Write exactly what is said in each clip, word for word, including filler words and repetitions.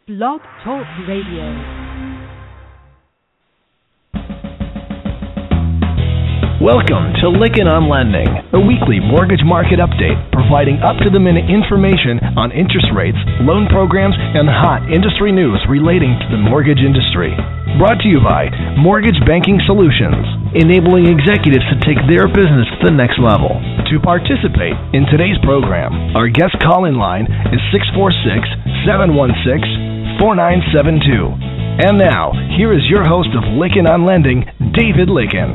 Blog Talk Radio. Welcome to Lykken on Lending, a weekly mortgage market update providing up-to-the-minute information on interest rates, loan programs, and hot industry news relating to the mortgage industry. Brought to you by Mortgage Banking Solutions, enabling executives to take their business to the next level. To participate in today's program, our guest call-in line is six four six, seven one six, four nine seven two. And now, here is your host of Lykken on Lending, David Lykken.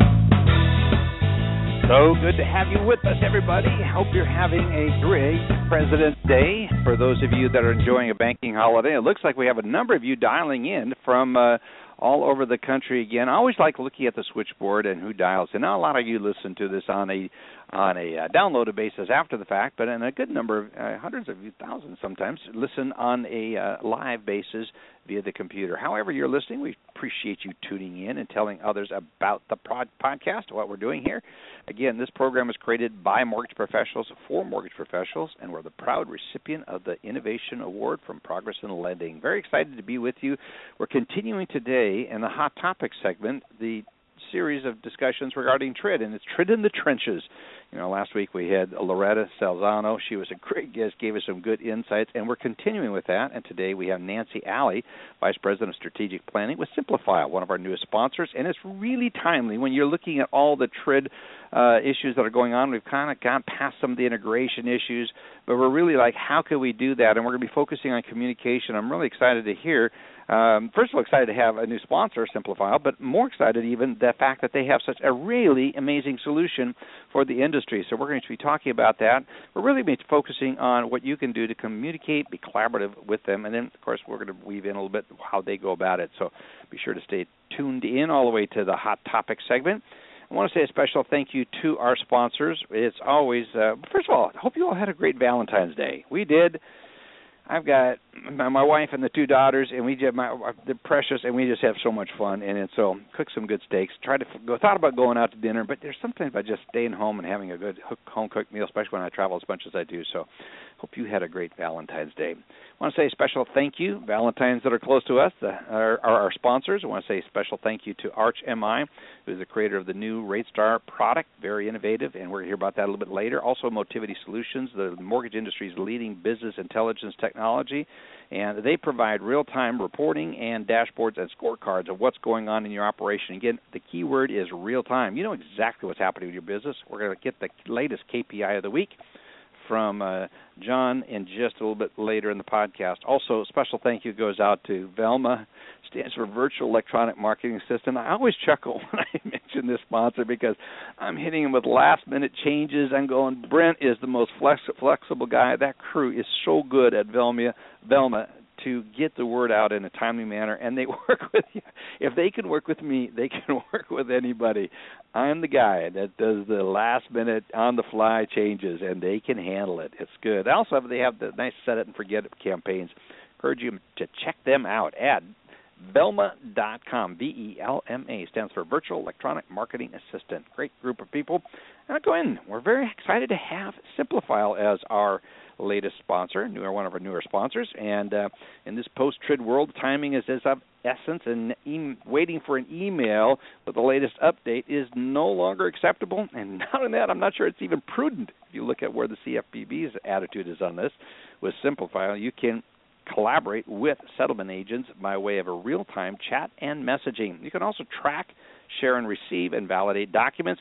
So good to have you with us, everybody. Hope you're having a great President's Day. For those of you that are enjoying a banking holiday, it looks like we have a number of you dialing in from uh, all over the country again. I always like looking at the switchboard and who dials in. Now, a lot of you listen to this on a on a uh, downloaded basis after the fact, but in a good number of uh, hundreds of thousands sometimes listen on a uh, live basis via the computer. However you're listening, we appreciate you tuning in and telling others about the pod- podcast, what we're doing here. Again, this program is created by mortgage professionals for mortgage professionals, and we're the proud recipient of the Innovation Award from Progress in Lending. Very excited to be with you. We're continuing today in the Hot Topics segment, the series of discussions regarding T R I D, and it's T R I D in the trenches. You know, last week we had Loretta Salzano. She was a great guest, gave us some good insights, and we're continuing with that. And today we have Nancy Alley, Vice President of Strategic Planning with Simplifile, one of our newest sponsors, and it's really timely when you're looking at all the T R I D uh, issues that are going on. We've kind of gone past some of the integration issues, but we're really like, how can we do that? And we're going to be focusing on communication. I'm really excited to hear Um, first of all, excited to have a new sponsor, Simplifile, but more excited even the fact that they have such a really amazing solution for the industry. So we're going to be talking about that. We're really going to be focusing on what you can do to communicate, be collaborative with them, and then, of course, we're going to weave in a little bit how they go about it. So be sure to stay tuned in all the way to the Hot Topics segment. I want to say a special thank you to our sponsors. It's always, uh, first of all, I hope you all had a great Valentine's Day. We did. I've got my, my wife and the two daughters, and we just my they're precious, and we just have so much fun. And, and so, cook some good steaks. Tried to go, thought about going out to dinner, but there's sometimes about just staying home and having a good home cooked meal, especially when I travel as much as I do. So, hope you had a great Valentine's Day. I want to say a special thank you, Valentines that are close to us, the, are, are our sponsors. I want to say a special thank you to Arch M I, who is the creator of the new RateStar product, very innovative, and we're going to hear about that a little bit later. Also, Motivity Solutions, the mortgage industry's leading business intelligence technology, and they provide real-time reporting and dashboards and scorecards of what's going on in your operation. Again, the key word is real-time. You know exactly what's happening with your business. We're going to get the latest K P I of the week from uh, John in just a little bit later in the podcast. Also, a special thank you goes out to Velma, stands for Virtual Electronic Marketing Assistant. I always chuckle when I mention this sponsor because I'm hitting him with last-minute changes. I'm going, Brent is the most flex- flexible guy. That crew is so good at Velma, Velma to get the word out in a timely manner, and they work with you. If they can work with me, they can work with anybody. I'm the guy that does the last-minute, on-the-fly changes, and they can handle it. It's good. Also, they have the nice set-it-and-forget-it campaigns. Encourage you to check them out at Velma dot com. V E L M A stands for Virtual Electronic Marketing Assistant. Great group of people. Now go in. We're very excited to have Simplifile as our latest sponsor, newer one of our newer sponsors. And uh, in this post-T R I D world, timing is as of essence, and e- waiting for an email with the latest update is no longer acceptable. And not only that, I'm not sure it's even prudent. If you look at where the C F P B's attitude is on this, with Simplifile, you can collaborate with settlement agents by way of a real-time chat and messaging. You can also track, share, and receive and validate documents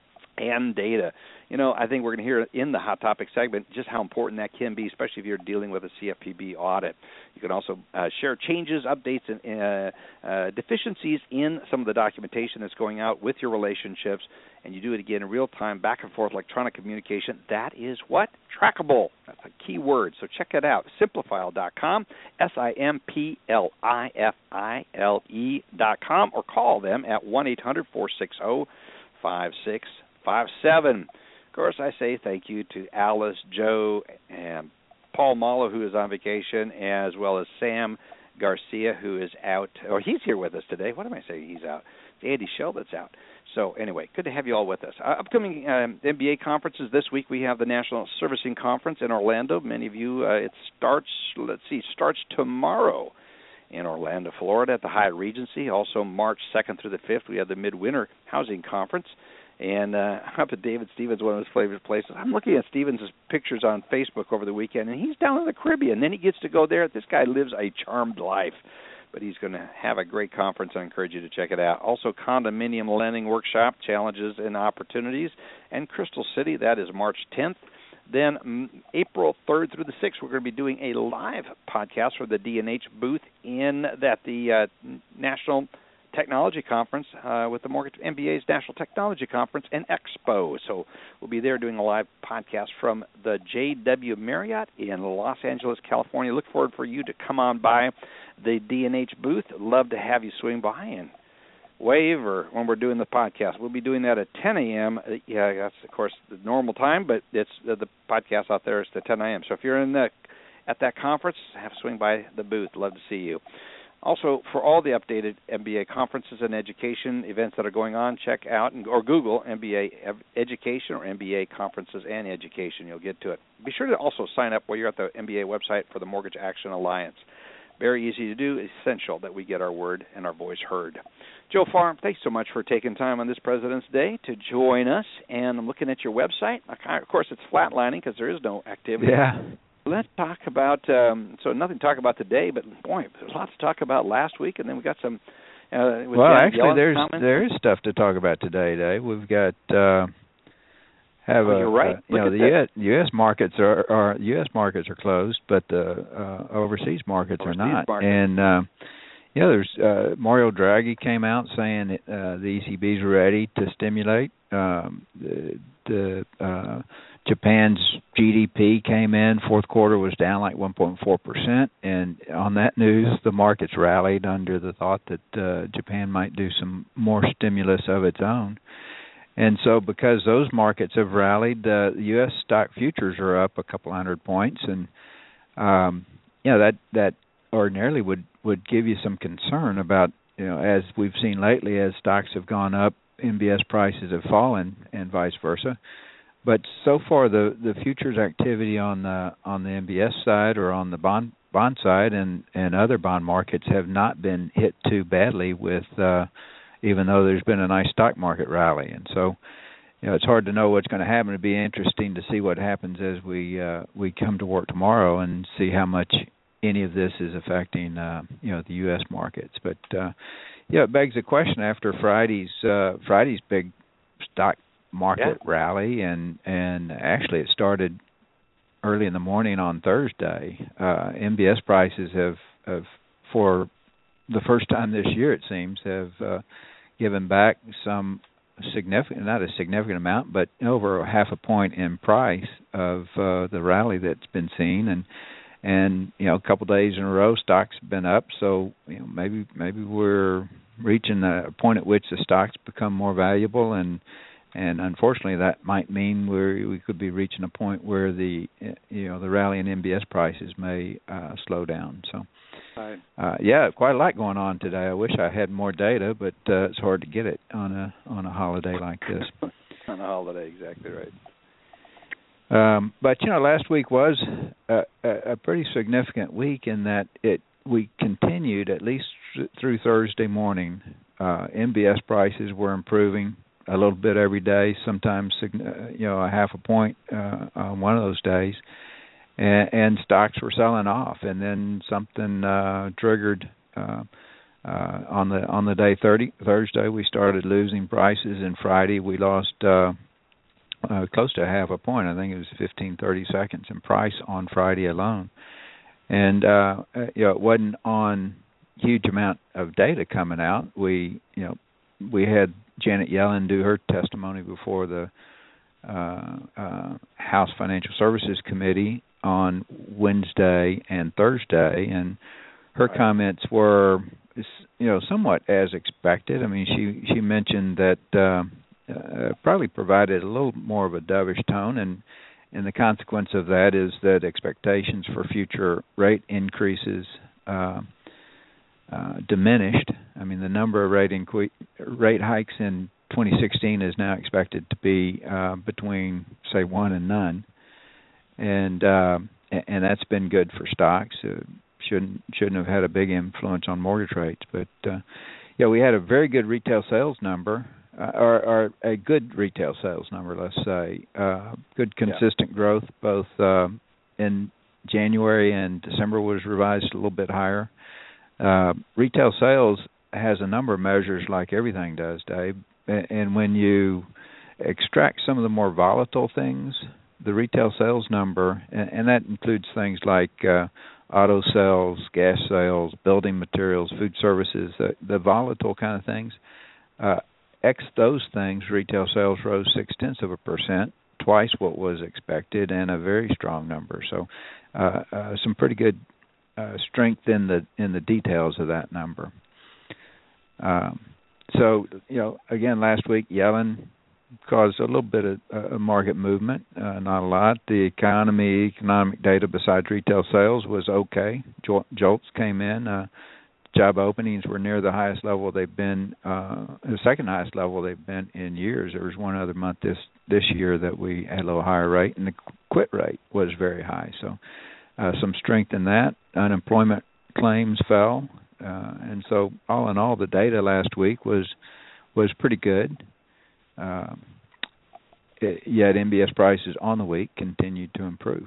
and data. You know, I think we're going to hear in the Hot Topic segment just how important that can be, especially if you're dealing with a C F P B audit. You can also uh, share changes, updates, and uh, uh, deficiencies in some of the documentation that's going out with your relationships, and you do it again in real time, back and forth electronic communication. That is what? Trackable. That's a key word. So check it out. Simplifile dot com, S I M P L I F I L E dot com, or call them at one eight hundred, four six zero, five six five seven. Of course, I say thank you to Alice, Joe, and Paul Mallow, who is on vacation, as well as Sam Garcia, who is out. Or he's here with us today. What am I saying? He's out. It's Andy Shell that's out. So anyway, good to have you all with us. Uh, upcoming um, M B A conferences this week. We have the National Servicing Conference in Orlando. Many of you, uh, it starts. Let's see, starts tomorrow. in Orlando, Florida at the Hyatt Regency. Also March second through the fifth, we have the Midwinter Housing Conference. And uh, up at David Stevens, one of his favorite places. I'm looking at Stevens' pictures on Facebook over the weekend, and he's down in the Caribbean. Then he gets to go there. This guy lives a charmed life. But he's going to have a great conference. I encourage you to check it out. Also, Condominium Lending Workshop, Challenges and Opportunities. And Crystal City, that is March tenth. Then um, April third through the sixth, we're going to be doing a live podcast for the D and H booth in that the uh, National Technology Conference uh, with the Mortgage M B A's National Technology Conference and Expo. So we'll be there doing a live podcast from the J W Marriott in Los Angeles, California. Look forward for you to come on by the D and H booth. Love to have you swing by and wave or when we're doing the podcast. We'll be doing that at ten a.m. Yeah, that's, of course, the normal time, but it's uh, the podcast out there is at ten a.m. So if you're in the at that conference, have swing by the booth. Love to see you. Also, for all the updated M B A conferences and education events that are going on, check out and, or Google M B A Education or M B A Conferences and Education. You'll get to it. Be sure to also sign up while you're at the M B A website for the Mortgage Action Alliance. Very easy to do. Essential that we get our word and our voice heard. Joe Farr, thanks so much for taking time on this President's Day to join us. And I'm looking at your website. Of course, it's flatlining because there is no activity. Yeah. Let's talk about, um, so nothing to talk about today, but boy, there's lots to talk about last week, and then we got some. Uh, well, Janet actually, Yellen's there's comments. there is stuff to talk about today, Dave. We've got uh, have oh, a you're right. uh, you know the U S, U S markets are, are U S markets are closed, but the uh, overseas markets overseas are not. Markets. And uh, yeah, there's uh, Mario Draghi came out saying that, uh, the E C B is ready to stimulate. Um, the the uh, Japan's G D P came in, fourth quarter was down like one point four percent, and on that news, the markets rallied under the thought that uh, Japan might do some more stimulus of its own. And so because those markets have rallied, uh, the U S stock futures are up a couple hundred points, and um, you know, that, that ordinarily would, would give you some concern about, you know, as we've seen lately, as stocks have gone up, M B S prices have fallen, and vice versa. But so far, the, the futures activity on the on the M B S side or on the bond bond side and, and other bond markets have not been hit too badly. With uh, even though there's been a nice stock market rally, and so you know it's hard to know what's going to happen. It'd be interesting to see what happens as we uh, we come to work tomorrow and see how much any of this is affecting uh, you know the U S markets. But uh, yeah, it begs the question after Friday's uh, Friday's big stock market yeah. rally, and and actually it started early in the morning on Thursday. Uh, M B S prices have, have, for the first time this year, it seems, have uh, given back some significant, not a significant amount, but over a half a point in price of uh, the rally that's been seen, and and you know a couple of days in a row, stocks have been up. So you know maybe maybe we're reaching a point at which the stocks become more valuable, and And unfortunately, that might mean we we could be reaching a point where the you know the rally in M B S prices may uh, slow down. So, right. uh, yeah, quite a lot going on today. I wish I had more data, but uh, it's hard to get it on a on a holiday like this. On a holiday, exactly right. Um, but you know, last week was a, a, a pretty significant week in that it we continued at least th- through Thursday morning. Uh, M B S prices were improving a little bit every day, sometimes you know a half a point uh, on one of those days, and, and stocks were selling off, and then something uh, triggered uh, uh, on the on the day thirty, Thursday. We started losing prices, and Friday we lost uh, uh, close to a half a point. I think it was fifteen, thirty seconds in price on Friday alone, and uh, you know it wasn't on huge amount of data coming out. We you know we had Janet Yellen do her testimony before the uh, uh, House Financial Services Committee on Wednesday and Thursday, and her right. comments were, you know, somewhat as expected. I mean, she she mentioned that uh, uh, probably provided a little more of a dovish tone, and and the consequence of that is that expectations for future rate increases Uh, Uh, diminished. I mean, the number of rate inqu- rate hikes in twenty sixteen is now expected to be uh, between, say, one and none, and uh, and that's been good for stocks. Uh, shouldn't shouldn't have had a big influence on mortgage rates. But uh, yeah, we had a very good retail sales number, uh, or, or a good retail sales number, let's say. Uh, good consistent yeah. growth, both uh, in January and December was revised a little bit higher. Uh, retail sales has a number of measures like everything does, Dave. And when you extract some of the more volatile things, the retail sales number, and, and that includes things like uh, auto sales, gas sales, building materials, food services, the, the volatile kind of things, uh, X those things, retail sales rose six-tenths of a percent, twice what was expected, and a very strong number. So uh, uh, some pretty good uh, strength in the in the details of that number. Um, so, you know, again, last week, Yellen caused a little bit of uh, market movement, uh, not a lot. The economy, economic data besides retail sales was okay. Jol- jolts came in. Uh, job openings were near the highest level they've been, uh, the second highest level they've been in years. There was one other month this, this year that we had a little higher rate, and the quit rate was very high. So uh, some strength in that. Unemployment claims fell. Uh, and so all in all, the data last week was was pretty good. Uh, it, yet M B S prices on the week continued to improve.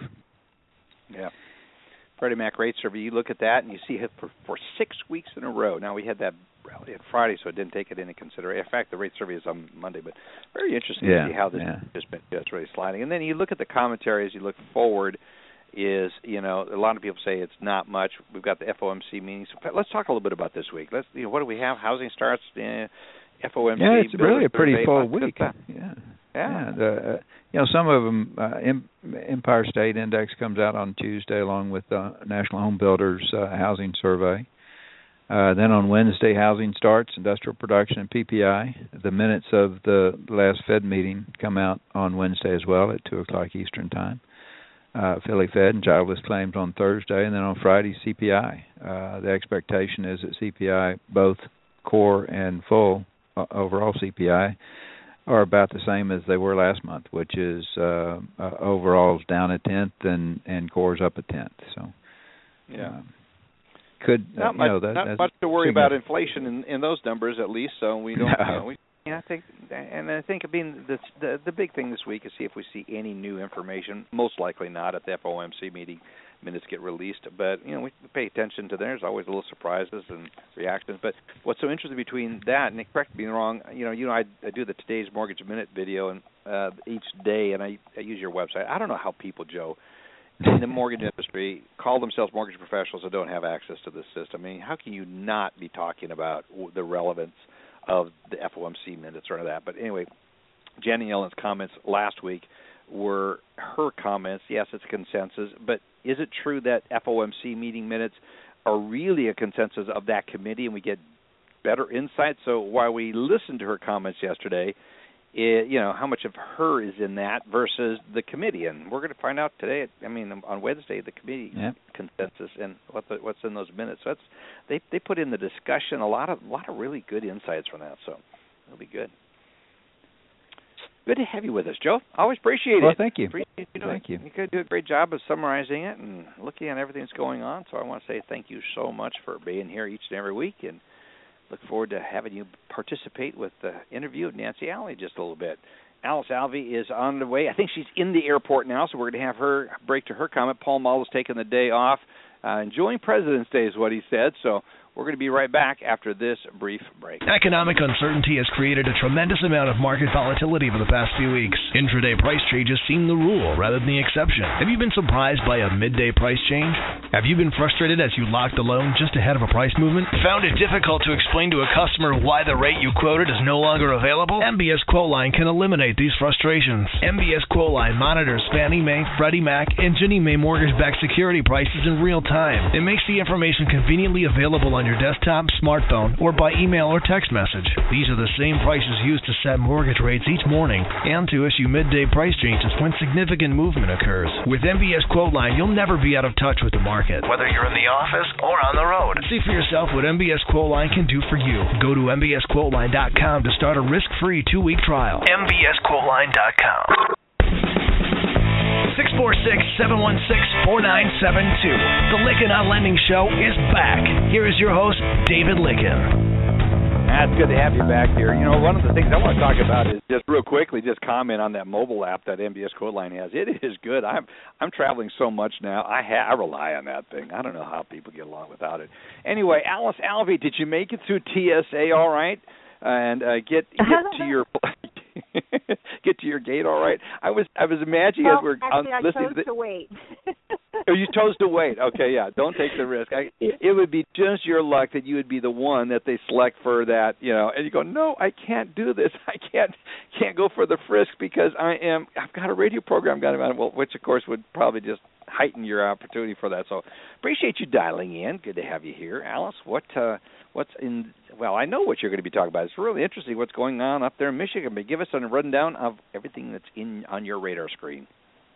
Yeah. Freddie Mac rate survey, you look at that and you see it for, for six weeks in a row. Now, we had that rally on Friday, so it didn't take it into consideration. In fact, the rate survey is on Monday, but very interesting yeah, to see how this yeah. has been just really sliding. And then you look at the commentary as you look forward. Is, you know, a lot of people say it's not much. We've got the F O M C meetings. So let's talk a little bit about this week. Let's, you know, what do we have? Housing starts, uh, F O M C. Yeah, it's really a pretty survey, full week. Yeah, yeah. yeah the, uh, you know, some of them. Uh, Empire State Index comes out on Tuesday, along with the National Home Builders uh, Housing Survey. Uh, then on Wednesday, housing starts, industrial production, and P P I. The minutes of the last Fed meeting come out on Wednesday as well at two o'clock Eastern time. Uh, Philly Fed and jobless claims on Thursday, and then on Friday, C P I. Uh, the expectation is that C P I, both core and full uh, overall C P I, are about the same as they were last month, which is uh, uh, overall's down a tenth and, and core's up a tenth. So, yeah, um, could not uh, much, you know, that, not that's much to worry about inflation in, in those numbers, at least. So we don't. No. You know, we, Yeah, I think, and I think, I mean, the, the the big thing this week is see if we see any new information. Most likely not at the F O M C meeting. Minutes get released, but you know we pay attention to. There's always little surprises and reactions. But what's so interesting between that, and correct me wrong, you know, you know, I, I do the Today's Mortgage Minute video and uh, each day, and I, I use your website. I don't know how people, Joe, in the mortgage industry call themselves mortgage professionals and don't have access to this system. I mean, how can you not be talking about the relevance of the F O M C minutes or that? But anyway, Janet Yellen's comments last week were her comments. Yes, it's a consensus, but is it true that F O M C meeting minutes are really a consensus of that committee and we get better insight? So while we listened to her comments yesterday, it, you know, how much of her is in that versus the committee? And we're going to find out today, I mean, on Wednesday, the committee yeah. consensus and what the, what's in those minutes. So that's, they they put in the discussion a lot of a lot of really good insights from that. So it'll be good. Good to have you with us, Joe. Always appreciate well, it. Well, thank you. Appreciate you thank you. You could do a great job of summarizing it and looking at everything that's going on. So I want to say thank you so much for being here each and every week, and look forward to having you participate with the interview of Nancy Alley just a little bit. Alice Alvey is on the way. I think she's in the airport now, so we're going to have her break to her comment. Paul Mull's taking the day off. Uh, enjoying President's Day is what he said, so we're going to be right back after this brief break. Economic uncertainty has created a tremendous amount of market volatility over the past few weeks. Intraday price changes seem the rule rather than the exception. Have you been surprised by a midday price change? Have you been frustrated as you locked a loan just ahead of a price movement? Found it difficult to explain to a customer why the rate you quoted is no longer available? M B S Quoteline can eliminate these frustrations. M B S Quoteline monitors Fannie Mae, Freddie Mac, and Ginnie Mae mortgage-backed security prices in real time. It makes the information conveniently available on your desktop, smartphone, or by email or text message. These are the same prices used to set mortgage rates each morning and to issue midday price changes when significant movement occurs. With M B S Quoteline, you'll never be out of touch with the market, whether you're in the office or on the road. See for yourself what M B S Quoteline can do for you. Go to M B S Quoteline dot com to start a risk-free two-week trial. M B S Quoteline dot com. six four six, seven one six, four nine seven two. The Lykken on Lending Show is back. Here is your host, David Lykken. Ah, it's good to have you back here. You know, one of the things I want to talk about is just real quickly, just comment on that mobile app that M B S Quoteline has. It is good. I'm I'm traveling so much now. I ha- I rely on that thing. I don't know how people get along without it. Anyway, Alice Alvey, did you make it through T S A all right? And uh, get get to your get to your gate all right? I was I was imagining well, as we're actually, um, I listening chose to, the, to wait. Oh, you chose to wait. Okay, yeah. Don't take the risk. I, it would be just your luck that you would be the one that they select for that, you know. And you go, no, I can't do this. I can't can't go for the frisk because I am. I've got a radio program going on, well, which of course would probably just heighten your opportunity for that. So appreciate you dialing in. Good to have you here, Alice. What uh, what's in? Well, I know what you're going to be talking about. It's really interesting what's going on up there in Michigan. But give us a rundown of everything that's in on your radar screen.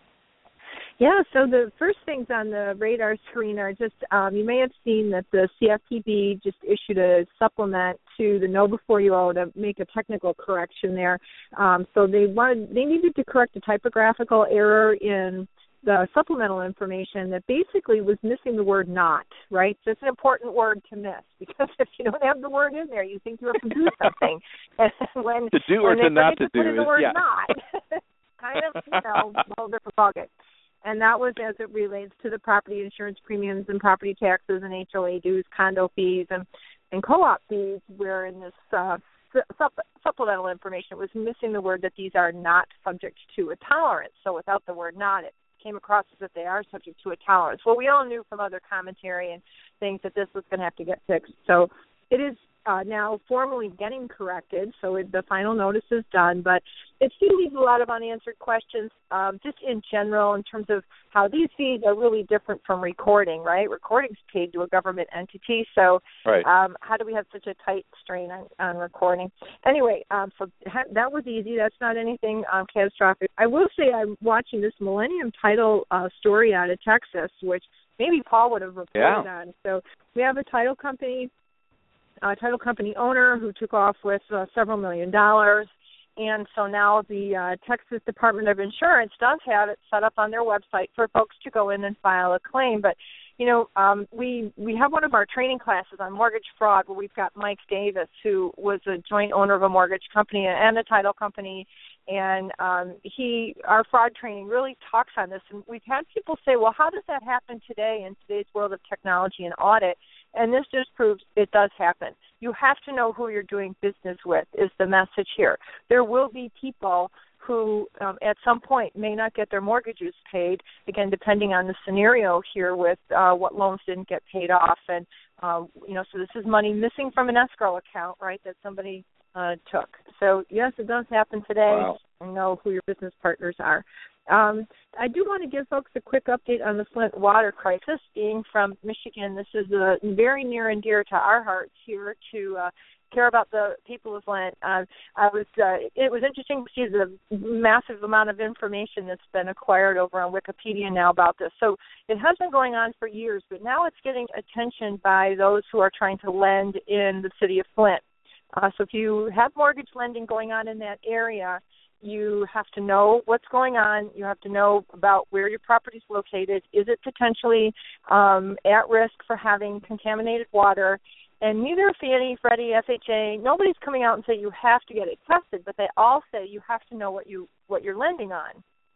Yeah, so the first things on the radar screen are just, um, you may have seen that the C F P B just issued a supplement to the Know Before You Owe to make a technical correction there. Um, so they wanted, they needed to correct a typographical error in the supplemental information that basically was missing the word not, right? So it's an important word to miss because if you don't have the word in there, you think you have to do something. And when, to do or when to not to, to do put in the is, word yeah. not, kind of, you know, a whole different ballgame. And that was as it relates to the property insurance premiums and property taxes and H O A dues, condo fees, and, and co-op fees, where in this uh, sup- supplemental information it was missing the word that these are not subject to a tolerance. So without the word not, it came across as if they are subject to a tolerance. Well, we all knew from other commentary and things that this was going to have to get fixed. So it is uh, now formally getting corrected, so it, the final notice is done, but it still leaves a lot of unanswered questions, um, just in general in terms of how these fees are really different from recording, right? Recording's paid to a government entity, so right. um, how do we have such a tight strain on, on recording? Anyway, um, so that was easy. That's not anything um, catastrophic. I will say I'm watching this Millennium Title uh, story out of Texas, which maybe Paul would have reported yeah. on. So we have a title company Uh, title company owner who took off with uh, several million dollars, and so now the uh, Texas Department of Insurance does have it set up on their website for folks to go in and file a claim. But you know, um, we we have one of our training classes on mortgage fraud where we've got Mike Davis, who was a joint owner of a mortgage company and a title company, and um, he our fraud training really talks on this. And we've had people say, well, how does that happen today in today's world of technology and audit? And this just proves it does happen. You have to know who you're doing business with is the message here. There will be people who um, at some point may not get their mortgages paid, again, depending on the scenario here with uh, what loans didn't get paid off. And, uh, you know, so this is money missing from an escrow account, right, that somebody uh, took. So, yes, it does happen today. Wow. And know who your business partners are. Um, I do want to give folks a quick update on the Flint water crisis. Being from Michigan, this is uh, very near and dear to our hearts here to uh, care about the people of Flint. Uh, I was. Uh, it was interesting to see the massive amount of information that's been acquired over on Wikipedia now about this. So it has been going on for years, but now it's getting attention by those who are trying to lend in the city of Flint. Uh, so if you have mortgage lending going on in that area, you have to know what's going on. You have to know about where your property is located. Is it potentially um, at risk for having contaminated water? And neither Fannie, Freddie, F H A, nobody's coming out and saying you have to get it tested, but they all say you have to know what, you, what you're lending on.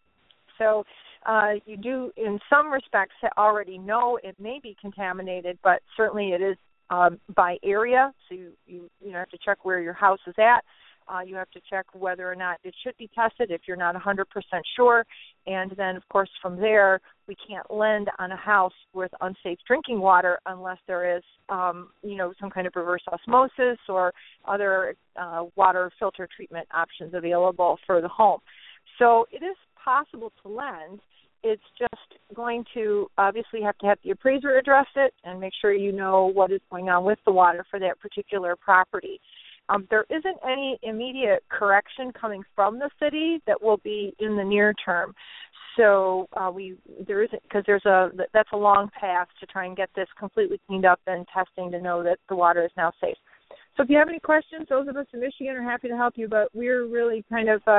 So uh, you do, in some respects, already know it may be contaminated, but certainly it is um, by area. So you, you, you know, have to check where your house is at. Uh, you have to check whether or not it should be tested if you're not one hundred percent sure. And then, of course, from there, we can't lend on a house with unsafe drinking water unless there is, um, you know, some kind of reverse osmosis or other uh, water filter treatment options available for the home. So it is possible to lend. It's just going to obviously have to have the appraiser address it and make sure you know what is going on with the water for that particular property. Um, there isn't any immediate correction coming from the city that will be in the near term. So uh, we there isn't because there's a that's a long path to try and get this completely cleaned up and testing to know that the water is now safe. So if you have any questions, those of us in Michigan are happy to help you. But we're really kind of uh,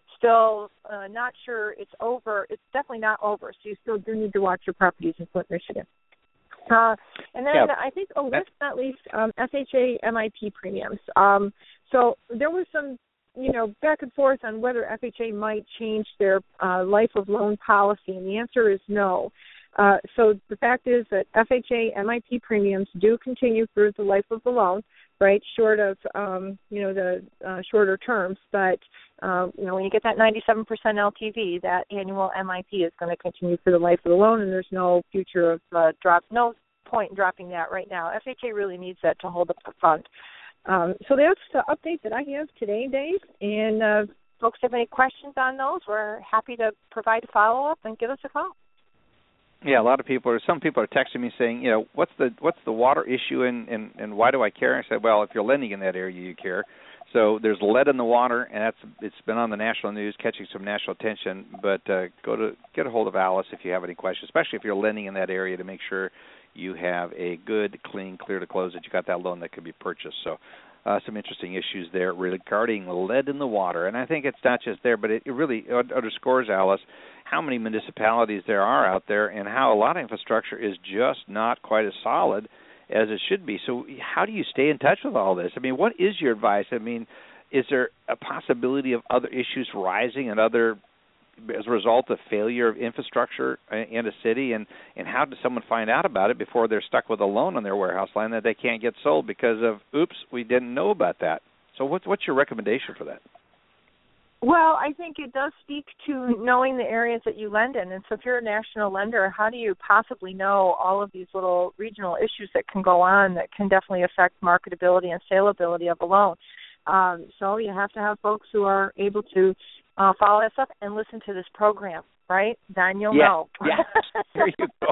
still uh, not sure it's over. It's definitely not over, so you still do need to watch your properties in Flint, Michigan. Uh, and then yeah. I think, oh, last but not least, um, F H A M I P premiums. Um, so there was some, you know, back and forth on whether F H A might change their uh, life of loan policy, and the answer is no. Uh, so the fact is that F H A M I P premiums do continue through the life of the loan, right, short of, um, you know, the uh, shorter terms. But, uh, you know, when you get that ninety-seven percent L T V, that annual M I P is going to continue for the life of the loan, and there's no future of uh, drop, no point in dropping that right now. F H A really needs that to hold up the fund. Um, so that's the update that I have today, Dave. And uh, folks have any questions on those, we're happy to provide a follow-up and give us a call. Yeah, a lot of people, or some people are texting me saying, you know, what's the what's the water issue and, and, and why do I care? I said, well, if you're lending in that area, you care. So there's lead in the water, and that's it's been on the national news, catching some national attention. But uh, go to get a hold of Alice if you have any questions, especially if you're lending in that area, to make sure you have a good, clean, clear to close, that you got that loan that could be purchased. So uh, some interesting issues there regarding lead in the water. And I think it's not just there, but it, it really underscores, Alice, how many municipalities there are out there and how a lot of infrastructure is just not quite as solid as it should be. So how do you stay in touch with all this? I mean, what is your advice? I mean, is there a possibility of other issues rising and other as a result of failure of infrastructure in a city, and, and how does someone find out about it before they're stuck with a loan on their warehouse line that they can't get sold because of, oops, we didn't know about that? So what's, what's your recommendation for that? Well, I think it does speak to knowing the areas that you lend in. And so if you're a national lender, how do you possibly know all of these little regional issues that can go on that can definitely affect marketability and saleability of a loan? Um, so you have to have folks who are able to uh, follow that stuff and listen to this program, right? Then you'll yeah. know. Yeah, there you go.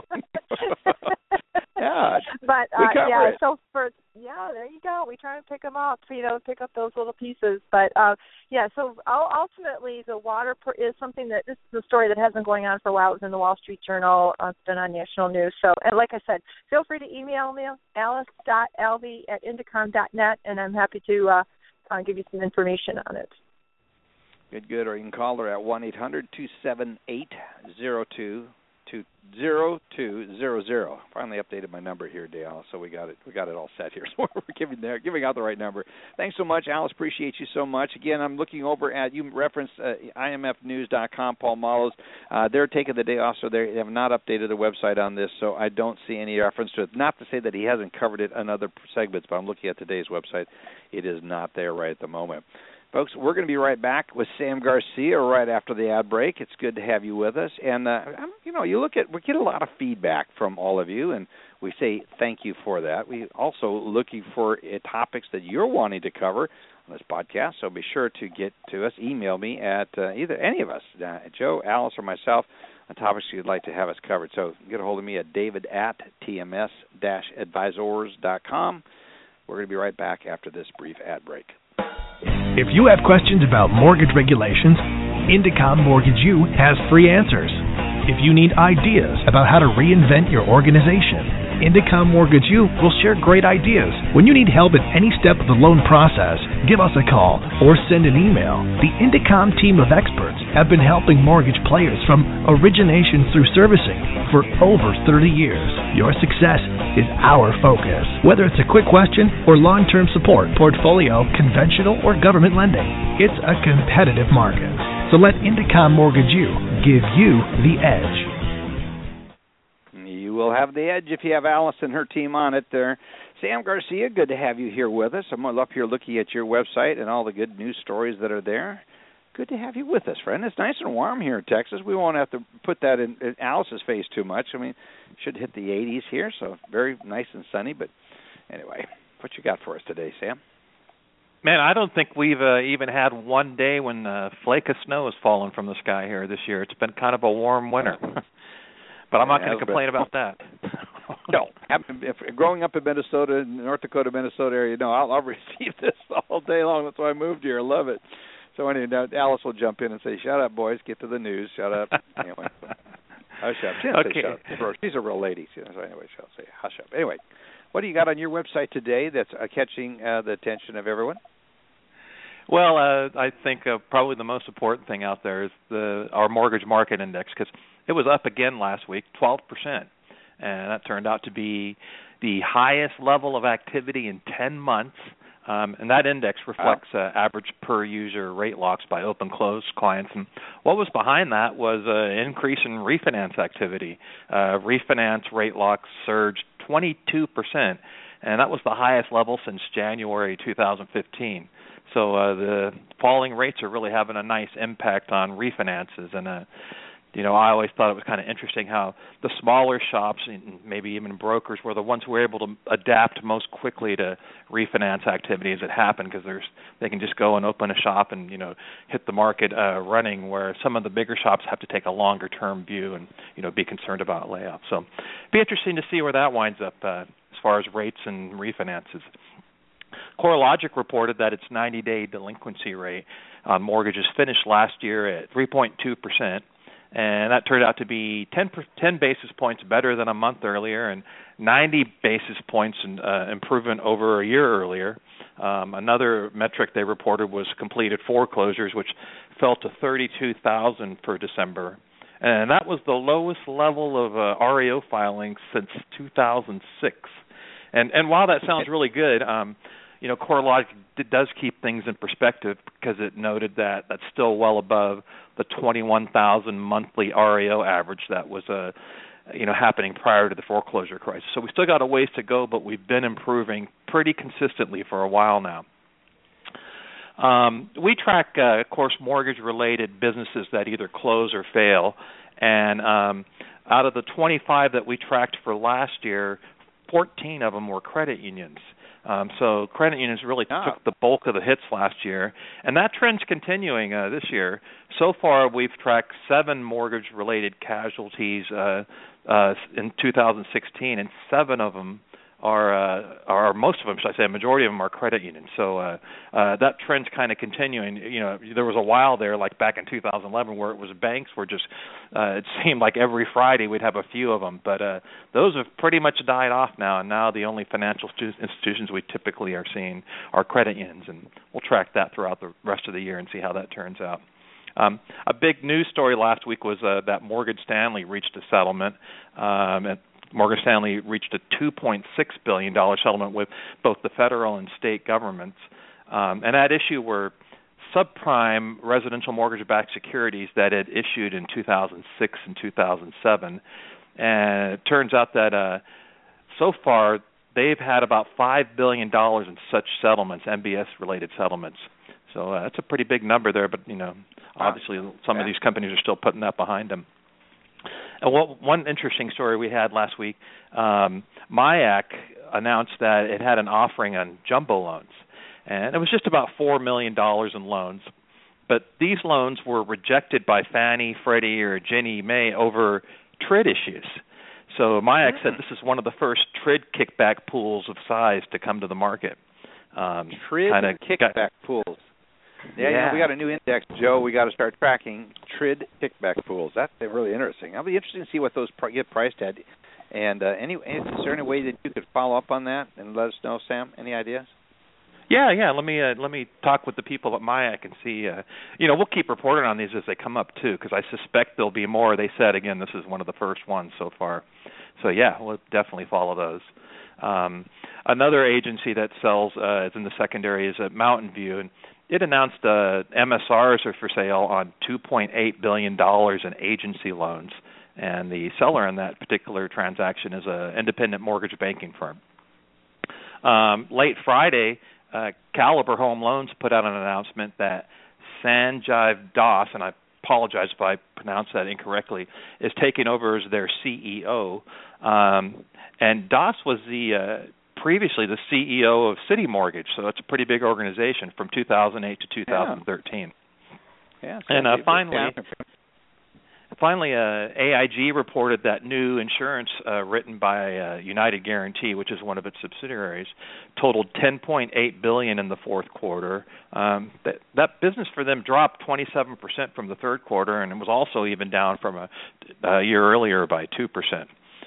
yeah, but uh, yeah, it. so for yeah, there you go. We try to pick them up, you know, pick up those little pieces. But uh, yeah, so ultimately, the water per- is something that this is a story that has been going on for a while. It was in the Wall Street Journal. Uh, it's been on national news. So, and like I said, feel free to email me, alice dot alvey at indicom dot net, and I'm happy to uh, uh, give you some information on it. Good, good. Or you can call her at one eight hundred two seven eight zero two zero two zero zero. Finally updated my number here, Dale, so we got it. We got it all set here. So we're giving there, giving out the right number. Thanks so much, Alice. Appreciate you so much. Again, I'm looking over at you referenced uh, I M F news dot com. Paul Mallows. Uh, they're taking the day off, so they have not updated the website on this. So I don't see any reference to it. Not to say that he hasn't covered it on other segments, but I'm looking at today's website. It is not there right at the moment. Folks, we're going to be right back with Sam Garcia right after the ad break. It's good to have you with us. And, uh, you know, you look at, we get a lot of feedback from all of you, and we say thank you for that. We also looking for uh, topics that you're wanting to cover on this podcast, so be sure to get to us. Email me at uh, either any of us, uh, Joe, Alice, or myself, on topics you'd like to have us covered. So get a hold of me at david at t m s dash advisors dot com. We're going to be right back after this brief ad break. If you have questions about mortgage regulations, Indicom Mortgage U has free answers. If you need ideas about how to reinvent your organization, Indicom Mortgage U will share great ideas. When you need help at any step of the loan process, give us a call or send an email. The Indicom team of experts have been helping mortgage players from origination through servicing for over thirty years. Your success is our focus. Whether it's a quick question or long-term support, portfolio, conventional, or government lending, it's a competitive market. So let Indicom Mortgage U give you the edge. You will have the edge if you have Alice and her team on it there. Sam Garcia, good to have you here with us. I'm up here looking at your website and all the good news stories that are there. Good to have you with us, friend. It's nice and warm here in Texas. We won't have to put that in, in Alice's face too much. I mean, it should hit the eighties here, so very nice and sunny. But anyway, what you got for us today, Sam? Man, I don't think we've uh, even had one day when a flake of snow has fallen from the sky here this year. It's been kind of a warm winter. But I'm not going to complain about that. No. If, growing up in Minnesota, North Dakota, Minnesota area, no, I'll, I'll receive this all day long. That's why I moved here. I love it. So anyway, now Alice will jump in and say, shut up, boys. Get to the news. Shut up. Anyway, hush up. She didn't okay. say shut up. She's a real lady. So anyway, she'll say hush up. Anyway, what do you got on your website today that's uh, catching uh, the attention of everyone? Well, uh, I think uh, probably the most important thing out there is the our mortgage market index, because it was up again last week, twelve percent, and that turned out to be the highest level of activity in ten months. Um, and that index reflects uh, average per user rate locks by open close clients. And what was behind that was an increase in refinance activity. Uh, refinance rate locks surged twenty-two percent, and that was the highest level since January two thousand fifteen. So uh, the falling rates are really having a nice impact on refinances. And uh, you know, I always thought it was kind of interesting how the smaller shops, and maybe even brokers, were the ones who were able to adapt most quickly to refinance activity as it happened, because there's they can just go and open a shop and, you know, hit the market uh, running, where some of the bigger shops have to take a longer term view and, you know, be concerned about layoffs. So it'd be interesting to see where that winds up uh, as far as rates and refinances. CoreLogic reported that its ninety-day delinquency rate on mortgages finished last year at three point two percent. And that turned out to be ten, ten basis points better than a month earlier, and ninety basis points in, uh, improvement over a year earlier. Um, another metric they reported was completed foreclosures, which fell to thirty-two thousand for December. And that was the lowest level of uh, R E O filings since two thousand six. And and while that sounds really good, um, you know, CoreLogic does keep things in perspective, because it noted that that's still well above the twenty-one thousand monthly R E O average that was, uh, you know, happening prior to the foreclosure crisis. So we still got a ways to go, but we've been improving pretty consistently for a while now. Um, we track, uh, of course, mortgage-related businesses that either close or fail, and um, out of the twenty-five that we tracked for last year, fourteen of them were credit unions. Um, so credit unions really oh. took the bulk of the hits last year, and that trend's continuing uh, this year. So far, we've tracked seven mortgage-related casualties uh, uh, in two thousand sixteen, and seven of them are, uh, are most of them, should I say, a majority of them are credit unions. So uh, uh, that trend's kind of continuing. You know, there was a while there, like back in two thousand eleven, where it was banks were just, uh, it seemed like every Friday we'd have a few of them. But uh, those have pretty much died off now, and now the only financial stu- institutions we typically are seeing are credit unions, and we'll track that throughout the rest of the year and see how that turns out. Um, a big news story last week was uh, that Morgan Stanley reached a settlement. Um, and Morgan Stanley reached a two point six billion dollars settlement with both the federal and state governments. Um, and that issue were subprime residential mortgage-backed securities that had issued in two thousand six and two thousand seven. And it turns out that uh, so far they've had about five billion dollars in such settlements, M B S-related settlements. So uh, that's a pretty big number there, but, you know, obviously some yeah. of these companies are still putting that behind them. And what, one interesting story we had last week, um, M I A C announced that it had an offering on jumbo loans, and it was just about four million dollars in loans. But these loans were rejected by Fannie, Freddie, or Ginnie Mae over T R I D issues. So M I A C said this is one of the first T R I D kickback pools of size to come to the market. Um, T R I D kickback got, pools. Yeah, yeah. You know, we got a new index, Joe. We got to start tracking T R I D kickback pools. That's really interesting. It'll be interesting to see what those pr- get priced at. And uh, any, is there any way that you could follow up on that and let us know, Sam? Any ideas? Yeah, yeah. Let me uh, let me talk with the people at M I A C and see. Uh, you know, we'll keep reporting on these as they come up too, because I suspect there'll be more. They said again, this is one of the first ones so far. So yeah, we'll definitely follow those. Um, another agency that sells uh, is in the secondary is at Mountain View, and it announced uh, M S Rs are for sale on two point eight billion dollars in agency loans, and the seller in that particular transaction is an independent mortgage banking firm. Um, late Friday, uh, Caliber Home Loans put out an announcement that Sanjiv Das, and I apologize if I pronounced that incorrectly, is taking over as their C E O. Um, and Das was the uh, previously the C E O of City Mortgage, so it's a pretty big organization from two thousand eight to two thousand thirteen. Yeah. yeah and uh, finally, finally, uh, A I G reported that new insurance uh, written by uh, United Guarantee, which is one of its subsidiaries, totaled ten point eight billion dollars in the fourth quarter. Um, that, that business for them dropped twenty-seven percent from the third quarter, and it was also even down from a, a year earlier by two percent.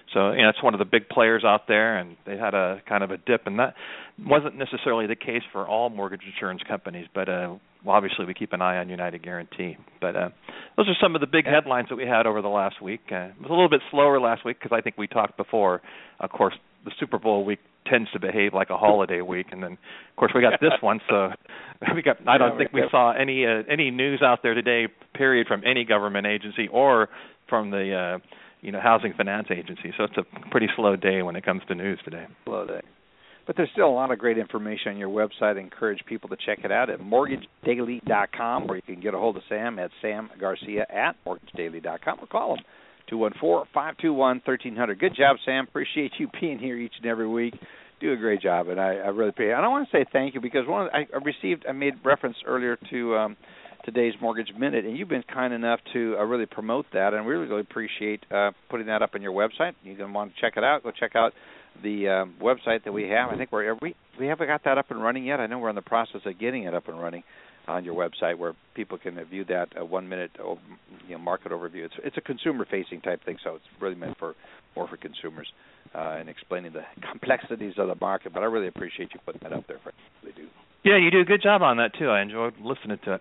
So you know, it's one of the big players out there, and they had a kind of a dip, and that wasn't necessarily the case for all mortgage insurance companies, but uh, well, obviously we keep an eye on United Guaranty. But uh, those are some of the big headlines that we had over the last week. Uh, it was a little bit slower last week because I think we talked before. Of course, the Super Bowl week tends to behave like a holiday week, and then of course we got this one. So we got. I don't think we saw any uh, any news out there today, period, from any government agency or from the uh, you know housing finance agency. So it's a pretty slow day when it comes to news today. Slow day. But there's still a lot of great information on your website. I encourage people to check it out at mortgage daily dot com, or you can get a hold of Sam at sam garcia at mortgage daily dot com, or call him two one four, five two one, one three zero zero. Good job, Sam. Appreciate you being here each and every week. Do a great job, and I, I really appreciate it. And I want to say thank you because one of the, I received, I made reference earlier to um, today's Mortgage Minute, and you've been kind enough to uh, really promote that, and we really, really appreciate uh, putting that up on your website. You're going to want to check it out. Go check out the um, website that we have. I think we're we we haven't got that up and running yet. I know we're in the process of getting it up and running on your website, where people can view that uh, one minute you know, market overview. It's it's a consumer facing type thing, so it's really meant for more for consumers uh, and explaining the complexities of the market. But I really appreciate you putting that up there. For they do. Yeah, you do a good job on that too. I enjoyed listening to it.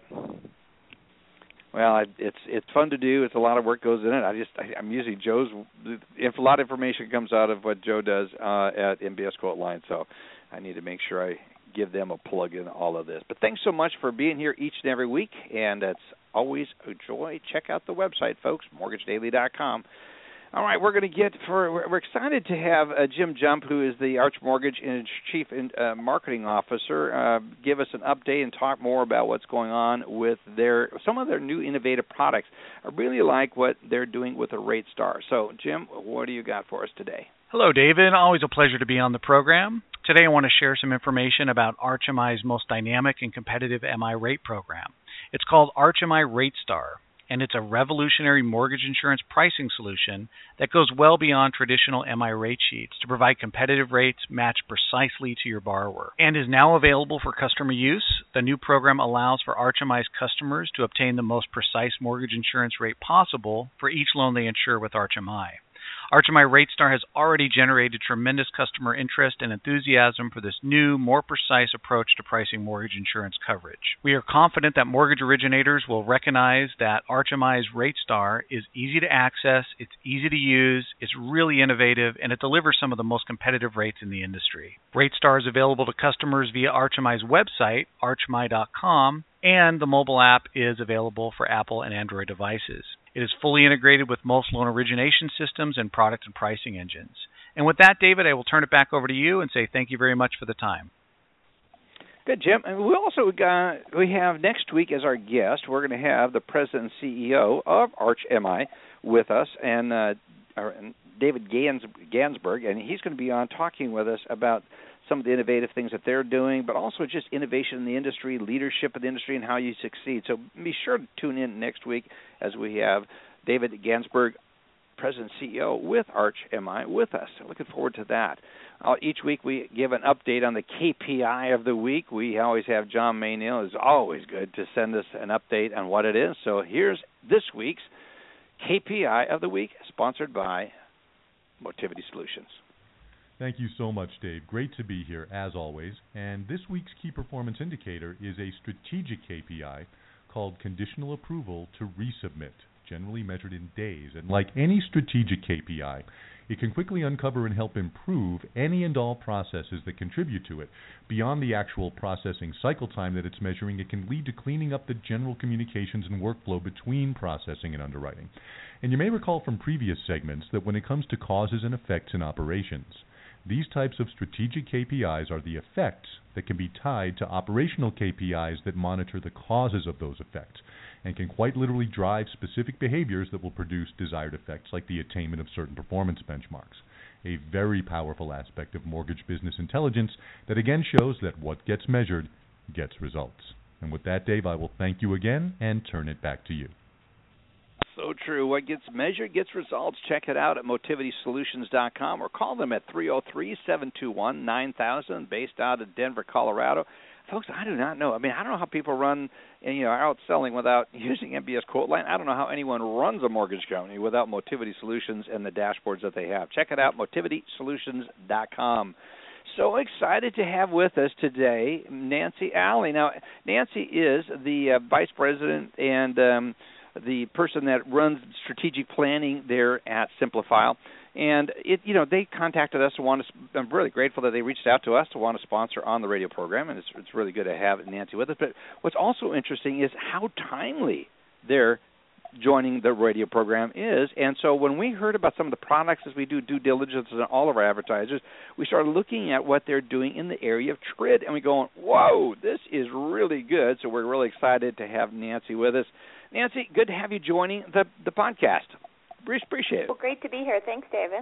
Well, I, it's it's fun to do. It's a lot of work goes in it. I just I, I'm using Joe's. If a lot of information comes out of what Joe does uh, at M B S Quote Line, so I need to make sure I give them a plug in all of this. But thanks so much for being here each and every week, and it's always a joy. Check out the website, folks, mortgage daily dot com. All right, we're going to get for we're excited to have uh, Jim Jump, who is the Arch Mortgage and Chief uh, Marketing Officer, uh, give us an update and talk more about what's going on with their some of their new innovative products. I really like what they're doing with the Rate Star. So, Jim, what do you got for us today? Hello, David. Always a pleasure to be on the program. Today I want to share some information about Arch M I's most dynamic and competitive M I rate program. It's called Arch M I Rate Star, and it's a revolutionary mortgage insurance pricing solution that goes well beyond traditional M I rate sheets to provide competitive rates matched precisely to your borrower. And is now available for customer use. The new program allows for Arch M I's customers to obtain the most precise mortgage insurance rate possible for each loan they insure with Arch M I. Arch M I Rate Star has already generated tremendous customer interest and enthusiasm for this new, more precise approach to pricing mortgage insurance coverage. We are confident that mortgage originators will recognize that Arch M I's Rate Star is easy to access, it's easy to use, it's really innovative, and it delivers some of the most competitive rates in the industry. Rate Star is available to customers via Arch M I's website, arch m i dot com, and the mobile app is available for Apple and Android devices. It is fully integrated with most loan origination systems and product and pricing engines. And with that, David, I will turn it back over to you and say thank you very much for the time. Good, Jim. And we also got, we have next week as our guest, we're going to have the president and C E O of Arch M I with us, and uh, David Gans, Gansberg, and he's going to be on talking with us about some of the innovative things that they're doing, but also just innovation in the industry, leadership in the industry, and how you succeed. So be sure to tune in next week as we have David Gansberg, President and C E O with Arch M I, with us. Looking forward to that. Uh, each week we give an update on the K P I of the week. We always have John Maynell. It's always good to send us an update on what it is. So here's this week's K P I of the week, sponsored by Motivity Solutions. Thank you so much, Dave. Great to be here, as always. And this week's key performance indicator is a strategic K P I called Conditional Approval to Resubmit, generally measured in days. And like any strategic K P I, it can quickly uncover and help improve any and all processes that contribute to it. Beyond the actual processing cycle time that it's measuring, it can lead to cleaning up the general communications and workflow between processing and underwriting. And you may recall from previous segments that when it comes to causes and effects in operations, these types of strategic K P Is are the effects that can be tied to operational K P Is that monitor the causes of those effects and can quite literally drive specific behaviors that will produce desired effects like the attainment of certain performance benchmarks. A very powerful aspect of mortgage business intelligence that again shows that what gets measured gets results. And with that, Dave, I will thank you again and turn it back to you. So true. What gets measured gets results. Check it out at motivity solutions dot com or call them at three oh three, seven two one, nine thousand, based out of Denver, Colorado. Folks, I do not know. I mean, I don't know how people run, you know, are out selling without using M B S Quote Line. I don't know how anyone runs a mortgage company without Motivity Solutions and the dashboards that they have. Check it out, motivity solutions dot com. So excited to have with us today Nancy Alley. Now, Nancy is the uh, vice president and um, the person that runs strategic planning there at Simplifile. And, it, you know, they contacted us and want to, I'm really grateful that they reached out to us to want to sponsor on the radio program, and it's, it's really good to have Nancy with us. But what's also interesting is how timely their joining the radio program is. And so when we heard about some of the products as we do due diligence on all of our advertisers, we started looking at what they're doing in the area of T R I D, and we going, whoa, this is really good. So we're really excited to have Nancy with us. Nancy, good to have you joining the, the podcast. Appreciate it. Well, great to be here. Thanks, David.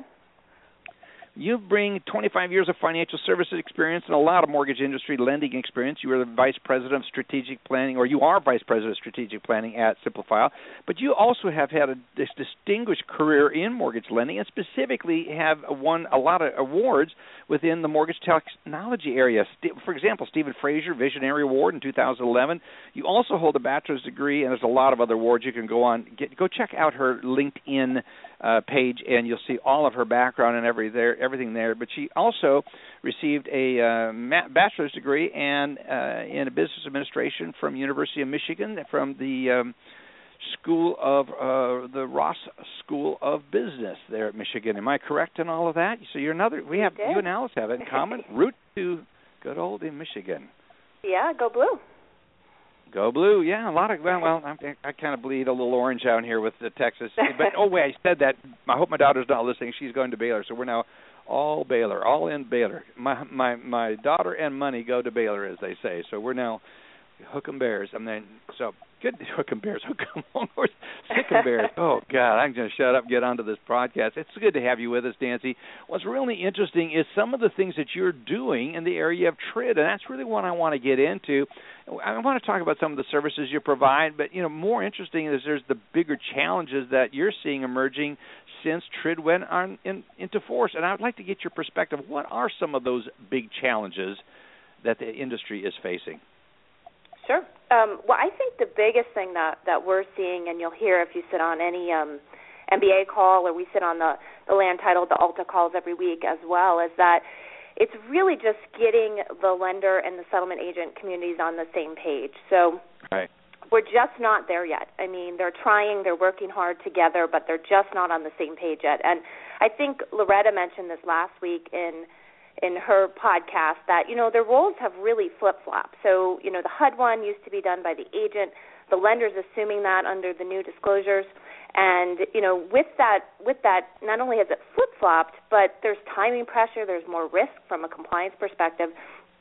You bring twenty-five years of financial services experience and a lot of mortgage industry lending experience. You are the Vice President of Strategic Planning, or you are Vice President of Strategic Planning at Simplifile. But you also have had a this distinguished career in mortgage lending and specifically have won a lot of awards within the mortgage technology area. For example, Stephen Fraser Visionary Award in two thousand eleven. You also hold a bachelor's degree, and there's a lot of other awards you can go on. Get, go check out her LinkedIn uh, page, and you'll see all of her background and every there. everything there, but she also received a uh, bachelor's degree and uh, in business administration from University of Michigan, from the um, School of uh, the Ross School of Business there at Michigan. Am I correct in all of that? So you're another. We have you and Alice have it in common. Root to good old in Michigan. Yeah, go blue. Go blue, yeah. A lot of well, well I, I kind of bleed a little orange out here with the Texas. But oh wait, I said that. I hope my daughter's not listening. She's going to Baylor, so we're now all Baylor, all in Baylor. My my my daughter and money go to Baylor, as they say. So we're now hook 'em bears. I mean, so good hook 'em bears, hook 'em Longhorns, sick 'em bears. Oh God, I'm going to shut up and get onto this podcast. It's good to have you with us, Nancy. What's really interesting is some of the things that you're doing in the area of T R I D, and that's really what I want to get into. I want to talk about some of the services you provide, but you know, more interesting is there's the bigger challenges that you're seeing emerging since T R I D went on in, into force. And I would like to get your perspective. What are some of those big challenges that the industry is facing? Sure. Um, well, I think the biggest thing that, that we're seeing, and you'll hear if you sit on any um, M B A call, or we sit on the, the land title, the Alta calls every week as well, is that it's really just getting the lender and the settlement agent communities on the same page. So right. We're just not there yet. I mean, they're trying, they're working hard together, but they're just not on the same page yet. And I think Loretta mentioned this last week in in her podcast that, you know, their roles have really flip-flopped. So, you know, the H U D one used to be done by the agent, the lender's assuming that under the new disclosures. And, you know, with that, with that, not only has it flip-flopped, but there's timing pressure, there's more risk from a compliance perspective.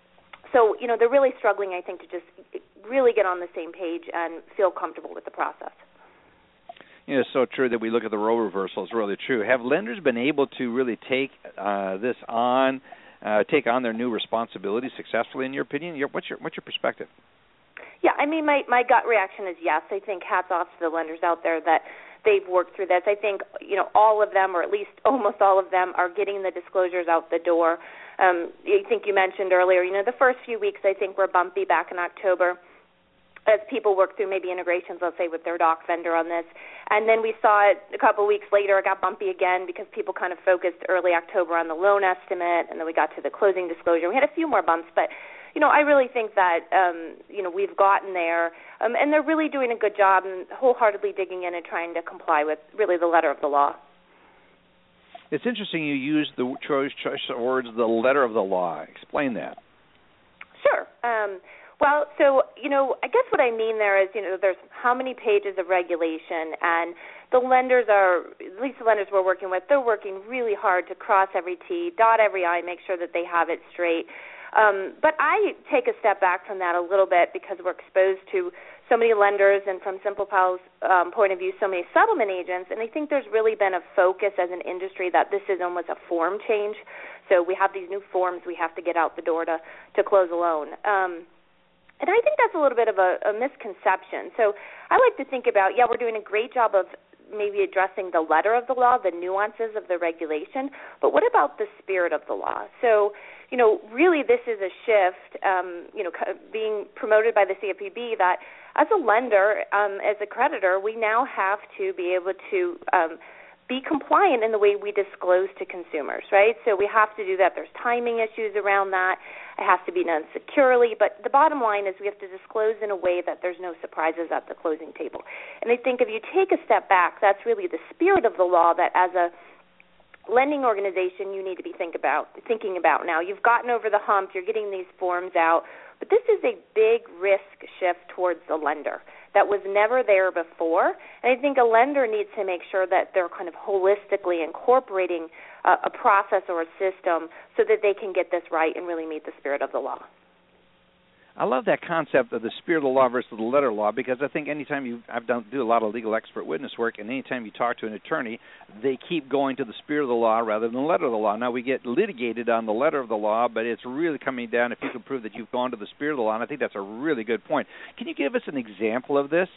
So, you know, they're really struggling, I think, to just really get on the same page and feel comfortable with the process. You know, it's so true that we look at the role reversal. It's really true. Have lenders been able to really take uh, this on, uh, take on their new responsibilities successfully, in your opinion? Your, what's your what's your perspective? Yeah, I mean, my, my gut reaction is yes. I think hats off to the lenders out there that they've worked through this. I think, you know, all of them, or at least almost all of them, are getting the disclosures out the door. Um, I think you mentioned earlier, you know, the first few weeks I think were bumpy back in October as people worked through maybe integrations, let's say, with their doc vendor on this. And then we saw it a couple of weeks later, it got bumpy again because people kind of focused early October on the loan estimate, and then we got to the closing disclosure. We had a few more bumps, but you know, I really think that, um, you know, we've gotten there, um, and they're really doing a good job and wholeheartedly digging in and trying to comply with really the letter of the law. It's interesting you use the choice, choice of words, the letter of the law. Explain that. Sure. Um, well, so, you know, I guess what I mean there is, you know, there's how many pages of regulation, and the lenders are, at least the lenders we're working with, they're working really hard to cross every T, dot every I, make sure that they have it straight. Um, but I take a step back from that a little bit because we're exposed to so many lenders, and from Simplifile's um, point of view, so many settlement agents, and I think there's really been a focus as an industry that this is almost a form change. So we have these new forms we have to get out the door to, to close a loan. Um, and I think that's a little bit of a, a misconception. So I like to think about, yeah, we're doing a great job of maybe addressing the letter of the law, the nuances of the regulation, but what about the spirit of the law? So, you know, really this is a shift, um, you know, being promoted by the C F P B that as a lender, um, as a creditor, we now have to be able to um, be compliant in the way we disclose to consumers, right? So we have to do that. There's timing issues around that. It has to be done securely. But the bottom line is we have to disclose in a way that there's no surprises at the closing table. And I think if you take a step back, that's really the spirit of the law that as a lending organization you need to be think about, thinking about now. You've gotten over the hump. You're getting these forms out. But this is a big risk shift towards the lender that was never there before. And I think a lender needs to make sure that they're kind of holistically incorporating uh, a process or a system so that they can get this right and really meet the spirit of the law. I love that concept of the spirit of the law versus the letter of the law, because I think anytime you I've done do a lot of legal expert witness work, and anytime you talk to an attorney, they keep going to the spirit of the law rather than the letter of the law. Now, we get litigated on the letter of the law, but it's really coming down if you can prove that you've gone to the spirit of the law, and I think that's a really good point. Can you give us an example of this?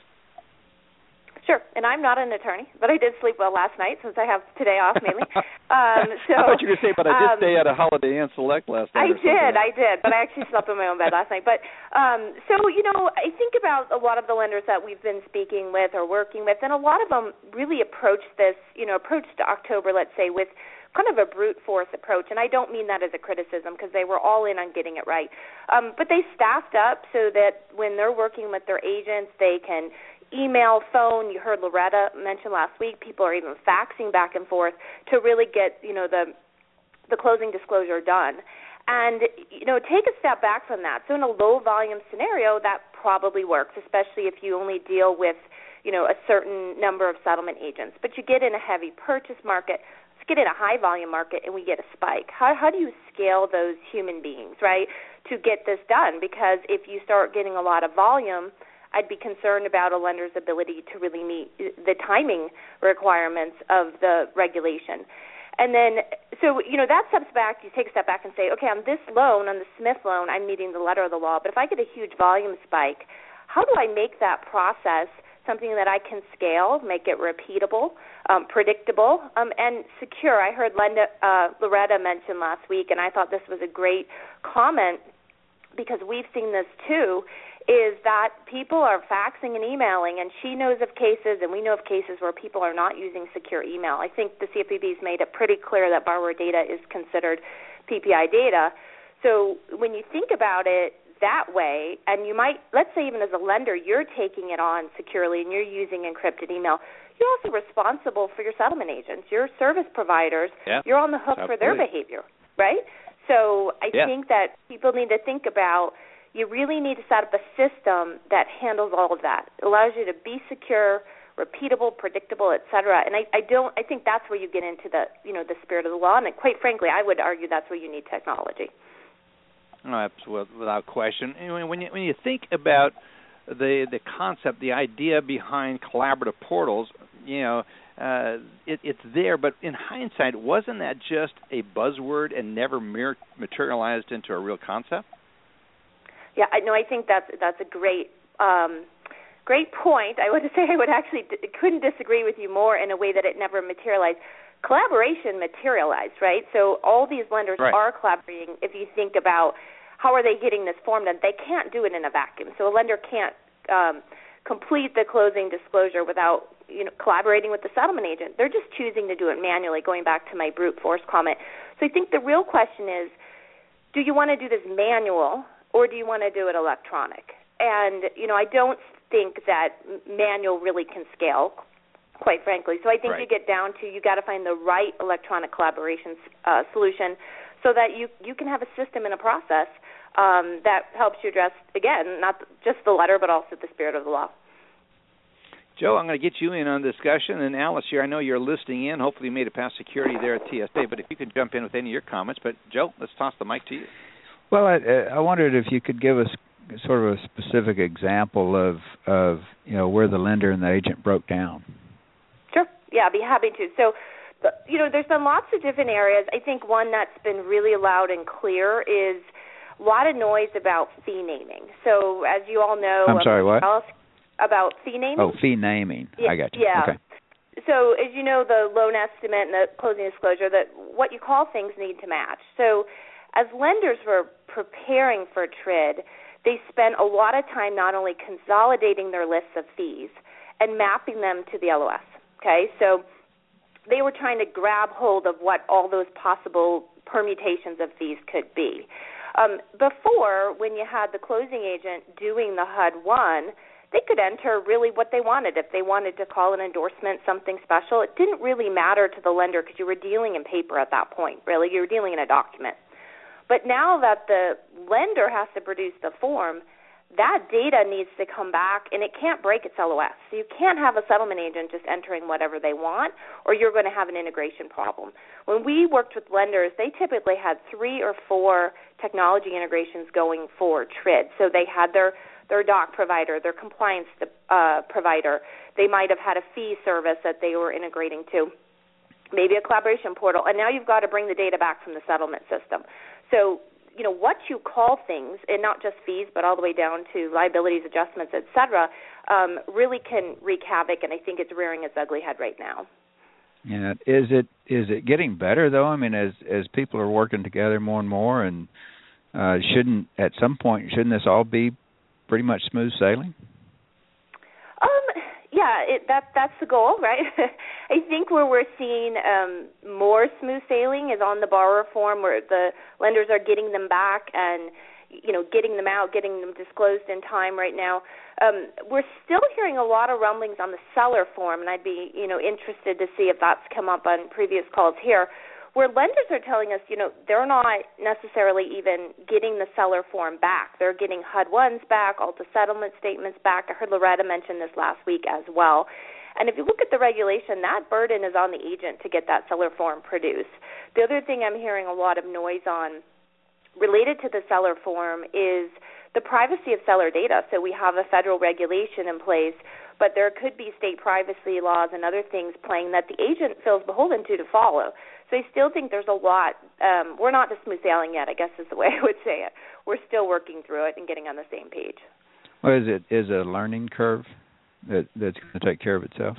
Sure, and I'm not an attorney, but I did sleep well last night since I have today off mainly. Um, so, I thought you were going to say, but I did um, stay at a Holiday Inn Select last night. I did, I did, but I actually slept in my own bed last night. But um, so, you know, I think about a lot of the lenders that we've been speaking with or working with, and a lot of them really approach this, you know, approach to October, let's say, with kind of a brute force approach, and I don't mean that as a criticism because they were all in on getting it right. Um, but they staffed up so that when they're working with their agents, they can email, phone. You heard Loretta mention last week, people are even faxing back and forth to really get, you know, the the closing disclosure done. And, you know, take a step back from that. So in a low-volume scenario, that probably works, especially if you only deal with, you know, a certain number of settlement agents. But you get in a heavy purchase market, let's get in a high-volume market, and we get a spike. How, how do you scale those human beings, right, to get this done? Because if you start getting a lot of volume, I'd be concerned about a lender's ability to really meet the timing requirements of the regulation. And then, so, you know, that steps back, you take a step back and say, okay, on this loan, on the Smith loan, I'm meeting the letter of the law, but if I get a huge volume spike, how do I make that process something that I can scale, make it repeatable, um, predictable, um, and secure? I heard Linda, uh, Loretta mention last week, and I thought this was a great comment because we've seen this too, is that people are faxing and emailing, and she knows of cases, and we know of cases where people are not using secure email. I think the C F P B's made it pretty clear that borrower data is considered P P I data. So when you think about it that way, and you might, let's say even as a lender, you're taking it on securely and you're using encrypted email, you're also responsible for your settlement agents, your service providers. Yeah. You're on the hook Absolutely. For their behavior, right? So I yeah. think that people need to think about you really need to set up a system that handles all of that. It allows you to be secure, repeatable, predictable, et cetera. And I, I don't. I think that's where you get into the, you know, the spirit of the law. And quite frankly, I would argue that's where you need technology. No, absolutely, without question. Anyway, when you when you think about the the concept, the idea behind collaborative portals, you know, uh, it, it's there. But in hindsight, wasn't that just a buzzword and never materialized into a real concept? Yeah, I know. I think that's that's a great, um, great point. I would say I would actually d- couldn't disagree with you more in a way that it never materialized. Collaboration materialized, right? So all these lenders right. are collaborating. If you think about how are they getting this form done, they can't do it in a vacuum. So a lender can't um, complete the closing disclosure without, you know, collaborating with the settlement agent. They're just choosing to do it manually. Going back to my brute force comment. So I think the real question is, do you want to do this manual? Or do you want to do it electronic? And, you know, I don't think that manual really can scale, quite frankly. So I think right. you get down to you got to find the right electronic collaboration uh, solution so that you, you can have a system and a process um, that helps you address, again, not just the letter but also the spirit of the law. Joe, I'm going to get you in on the discussion. And Alice here, I know you're listening in. Hopefully you made it past security there at T S A. But if you could jump in with any of your comments. But, Joe, let's toss the mic to you. Well, I, I wondered if you could give us sort of a specific example of, of, you know, where the lender and the agent broke down. Sure. Yeah, I'd be happy to. So, you know, there's been lots of different areas. I think one that's been really loud and clear is a lot of noise about fee naming. So, as you all know, I'm sorry, what? About fee naming. Oh, fee naming. Yeah, I got you. Yeah. Okay. so as you know, the loan estimate and the closing disclosure, that what you call things need to match. So as lenders were preparing for T R I D, they spent a lot of time not only consolidating their lists of fees and mapping them to the L O S. Okay, so they were trying to grab hold of what all those possible permutations of fees could be. Um, before, when you had the closing agent doing the H U D one, they could enter really what they wanted. If they wanted to call an endorsement something special, it didn't really matter to the lender because you were dealing in paper at that point, really. You were dealing in a document. But now that the lender has to produce the form, that data needs to come back, and it can't break its L O S. So you can't have a settlement agent just entering whatever they want, or you're going to have an integration problem. When we worked with lenders, they typically had three or four technology integrations going for T R I D. So they had their, their doc provider, their compliance uh, provider. They might have had a fee service that they were integrating to, maybe a collaboration portal, and now you've got to bring the data back from the settlement system. So you know, what you call things, and not just fees, but all the way down to liabilities, adjustments, et cetera, um, really can wreak havoc, and I think it's rearing its ugly head right now. Yeah, is it is it getting better though? I mean, as as people are working together more and more, and uh, shouldn't at some point shouldn't this all be pretty much smooth sailing? Um, yeah, it, that that's the goal, right? I think where we're seeing um, more smooth sailing is on the borrower form, where the lenders are getting them back and, you know, getting them out, getting them disclosed in time right now. Um, we're still hearing a lot of rumblings on the seller form, and I'd be, you know, interested to see if that's come up on previous calls here, where lenders are telling us, you know, they're not necessarily even getting the seller form back. They're getting H U D ones back, all the settlement statements back. I heard Loretta mention this last week as well. And if you look at the regulation, that burden is on the agent to get that seller form produced. The other thing I'm hearing a lot of noise on related to the seller form is the privacy of seller data. So we have a federal regulation in place, but there could be state privacy laws and other things playing that the agent feels beholden to to follow. So I still think there's a lot. Um, we're not just smooth sailing yet, I guess is the way I would say it. We're still working through it and getting on the same page. Well, is it is it a learning curve that that's going to take care of itself?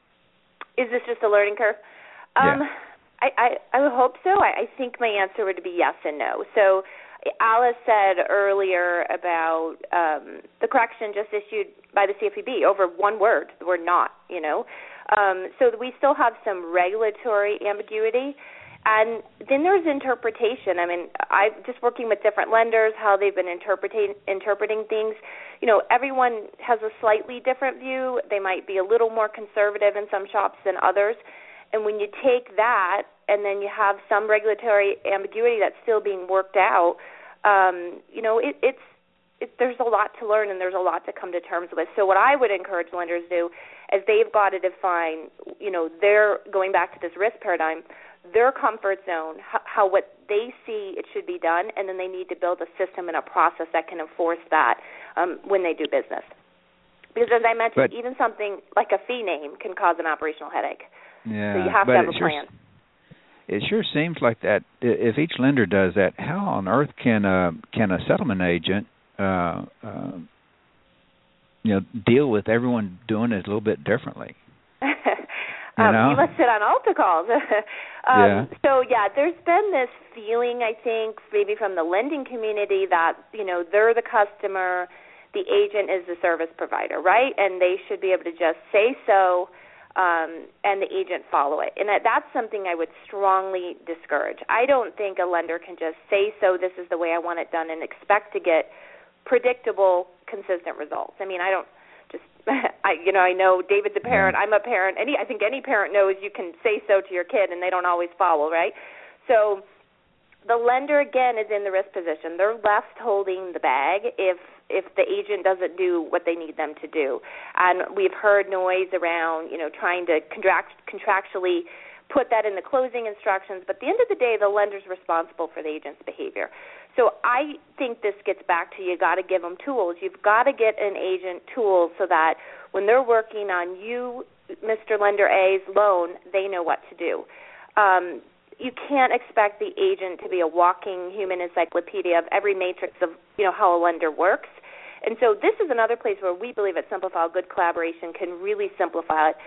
Is this just a learning curve? Um, yeah. I, I, I would hope so. I, I think my answer would be yes and no. So Alice said earlier about um, the correction just issued by the C F P B over one word, the word not, you know. Um, so we still have some regulatory ambiguity. And then there's interpretation. I mean, I'm just working with different lenders, how they've been interpreting interpreting things. You know, everyone has a slightly different view. They might be a little more conservative in some shops than others. And when you take that and then you have some regulatory ambiguity that's still being worked out, um, you know, it, it's it, there's a lot to learn and there's a lot to come to terms with. So what I would encourage lenders to do is they've got to define, you know, they're going back to this risk paradigm, their comfort zone, how, how what they see it should be done, and then they need to build a system and a process that can enforce that um, when they do business. Because as I mentioned, but, even something like a fee name can cause an operational headache. Yeah, so you have to have a sure, plan. It sure seems like that. If each lender does that, how on earth can a can a settlement agent, uh, uh, you know, deal with everyone doing it a little bit differently? You um, know? You must sit on Alta calls. um, yeah. So yeah, there's been this feeling, I think, maybe from the lending community that you know they're the customer, the agent is the service provider, right? And they should be able to just say so. Um, and the agent follow it. And that, that's something I would strongly discourage. I don't think a lender can just say, so this is the way I want it done, and expect to get predictable, consistent results. I mean, I don't just, I, you know, I know David's a parent, I'm a parent. Any, I think any parent knows you can say so to your kid, and they don't always follow, right? So the lender, again, is in the risk position. They're left holding the bag if if the agent doesn't do what they need them to do. And we've heard noise around, you know, trying to contract, contractually put that in the closing instructions. But at the end of the day, the lender's responsible for the agent's behavior. So I think this gets back to you got to give them tools. You've got to get an agent tools so that when they're working on you, Mister Lender A's loan, they know what to do. Um, you can't expect the agent to be a walking human encyclopedia of every matrix of, you know, how a lender works. And so this is another place where we believe at Simplifile good collaboration can really simplify it.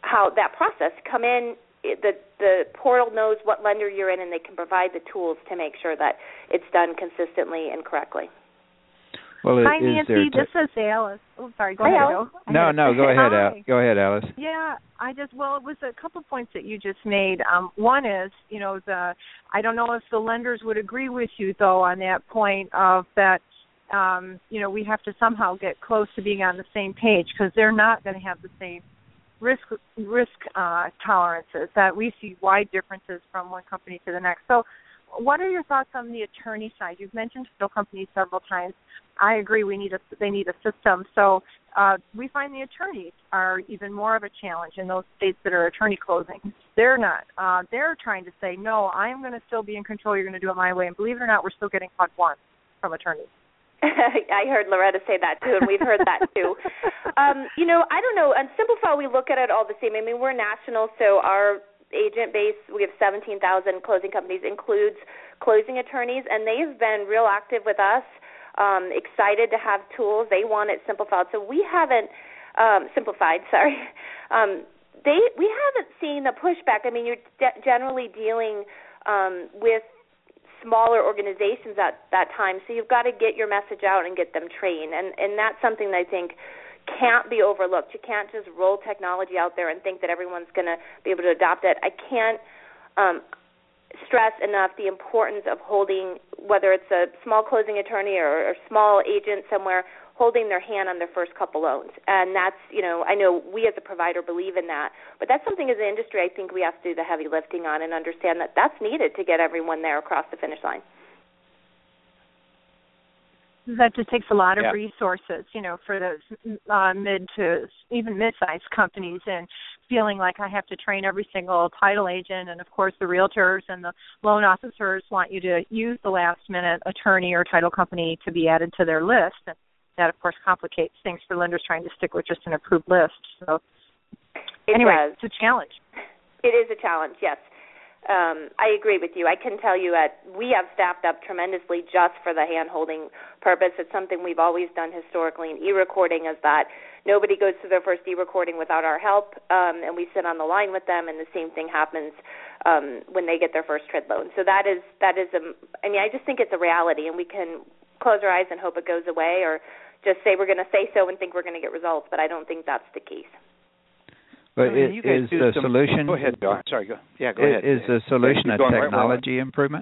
how that process come in. The the portal knows what lender you're in, and they can provide the tools to make sure that it's done consistently and correctly. Well, Hi, is Nancy. there t- this is Alice. Oh, sorry. Go Hi, ahead. Alice. Go. No, no. Go ahead. Hi. Al- go ahead, Alice. Yeah, I just well, it was a couple points that you just made. Um, one is, you know, the I don't know if the lenders would agree with you though on that point of that. Um, you know, we have to somehow get close to being on the same page because they're not going to have the same risk risk uh, tolerances. That we see wide differences from one company to the next. So, what are your thoughts on the attorney side? You've mentioned title companies several times. I agree. We need a they need a system. So uh, we find the attorneys are even more of a challenge in those states that are attorney closing. They're not. Uh, they're trying to say, no, I'm going to still be in control. You're going to do it my way. And believe it or not, we're still getting caught once from attorneys. I heard Loretta say that too, and we've heard that too. Um, you know, I don't know. On Simplifile, we look at it all the same. I mean, we're national, so our agent base, we have seventeen thousand closing companies, includes closing attorneys, and they've been real active with us. Um, excited to have tools. They want it simplified. So we haven't um, simplified. Sorry, um, they we haven't seen the pushback. I mean, you're de- generally dealing um, with smaller organizations at that time, so you've got to get your message out and get them trained, and and that's something that I think can't be overlooked. You can't just roll technology out there and think that everyone's going to be able to adopt it. I can't um, stress enough the importance of holding, whether it's a small closing attorney or a small agent somewhere, holding their hand on their first couple loans. And that's, you know, I know we as a provider believe in that, but that's something as an industry I think we have to do the heavy lifting on and understand that that's needed to get everyone there across the finish line. That just takes a lot of yeah. resources, you know, for those uh, mid to even mid-sized companies, and feeling like I have to train every single title agent, and of course the realtors and the loan officers want you to use the last-minute attorney or title company to be added to their list, and that of course complicates things for lenders trying to stick with just an approved list. So it anyway, does. It's a challenge. It is a challenge, yes. Um, I agree with you. I can tell you that we have staffed up tremendously just for the hand-holding purpose. It's something we've always done historically in e-recording, is that nobody goes through their first e-recording without our help, um, and we sit on the line with them, and the same thing happens um, when they get their first TRID loan. So that is, that is a, I mean, I just think it's a reality, and we can close our eyes and hope it goes away, or just say we're going to say so and think we're going to get results, but I don't think that's the case. But I mean, it, is the some, solution? Go ahead, Don. Sorry, go. Yeah, go it, ahead. Is the solution a technology right, improvement?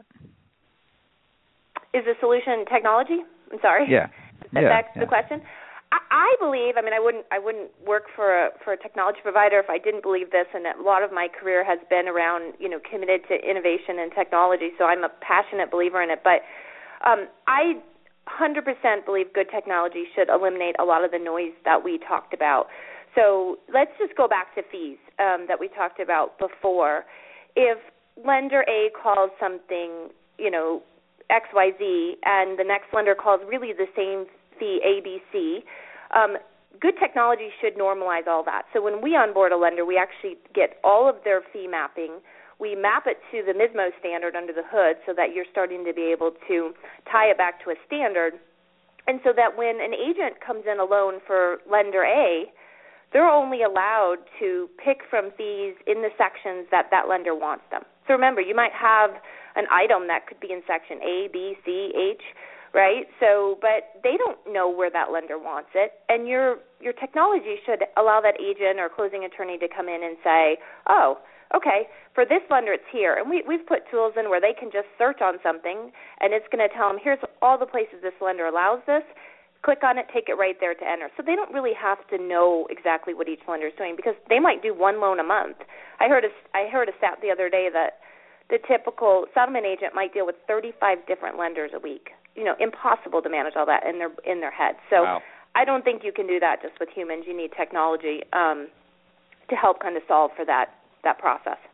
Is the solution technology? I'm sorry. Yeah. That, yeah that's yeah. the question. I, I believe. I mean, I wouldn't. I wouldn't work for a for a technology provider if I didn't believe this. And a lot of my career has been around, you know, committed to innovation and technology. So I'm a passionate believer in it. But um, I one hundred percent believe good technology should eliminate a lot of the noise that we talked about. So let's just go back to fees um, that we talked about before. If lender A calls something, you know, X Y Z, and the next lender calls really the same fee, A B C, um, good technology should normalize all that. So when we onboard a lender, we actually get all of their fee mapping. We map it to the M S M O standard under the hood so that you're starting to be able to tie it back to a standard. And so that when an agent comes in a loan for lender A, they're only allowed to pick from fees in the sections that that lender wants them. So remember, you might have an item that could be in section A, B, C, H, right? So, but they don't know where that lender wants it, and your your technology should allow that agent or closing attorney to come in and say, oh, okay, for this lender it's here. And we, we've put tools in where they can just search on something, and it's going to tell them, here's all the places this lender allows this. Click on it, take it right there to enter. So they don't really have to know exactly what each lender is doing, because they might do one loan a month. I heard a, I heard a stat the other day that the typical settlement agent might deal with thirty-five different lenders a week. You know, impossible to manage all that in their in their head. So wow. I don't think you can do that just with humans. You need technology um, to help kind of solve for that that process.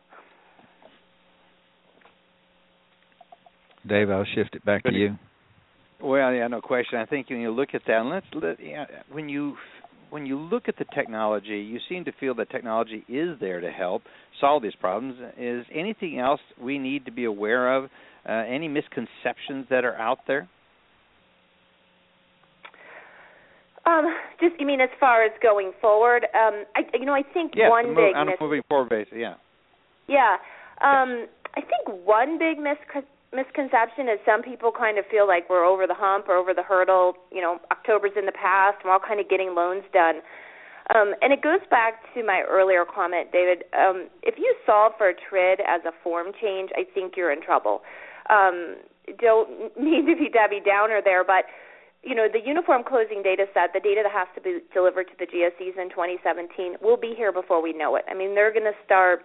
Dave, I'll shift it back to you. Well, yeah, no question. I think when you look at that, and let's let, yeah, when you when you look at the technology, you seem to feel that technology is there to help solve these problems. Is anything else we need to be aware of? Uh, any misconceptions that are out there? Um, just, you mean as far as going forward? Um, I, you know, I think yeah, one move, big on mis- a moving forward basis, yeah. Yeah. Um, I think one big mis- misconception is some people kind of feel like we're over the hump or over the hurdle. You know, October's in the past, we're all kind of getting loans done. Um, and it goes back to my earlier comment, David. Um, if you solve for a T R I D as a form change, I think you're in trouble. Um, don't mean to be Debbie Downer there, but you know, the uniform closing data set, the data that has to be delivered to the G S Es in twenty seventeen, will be here before we know it. I mean, they're going to start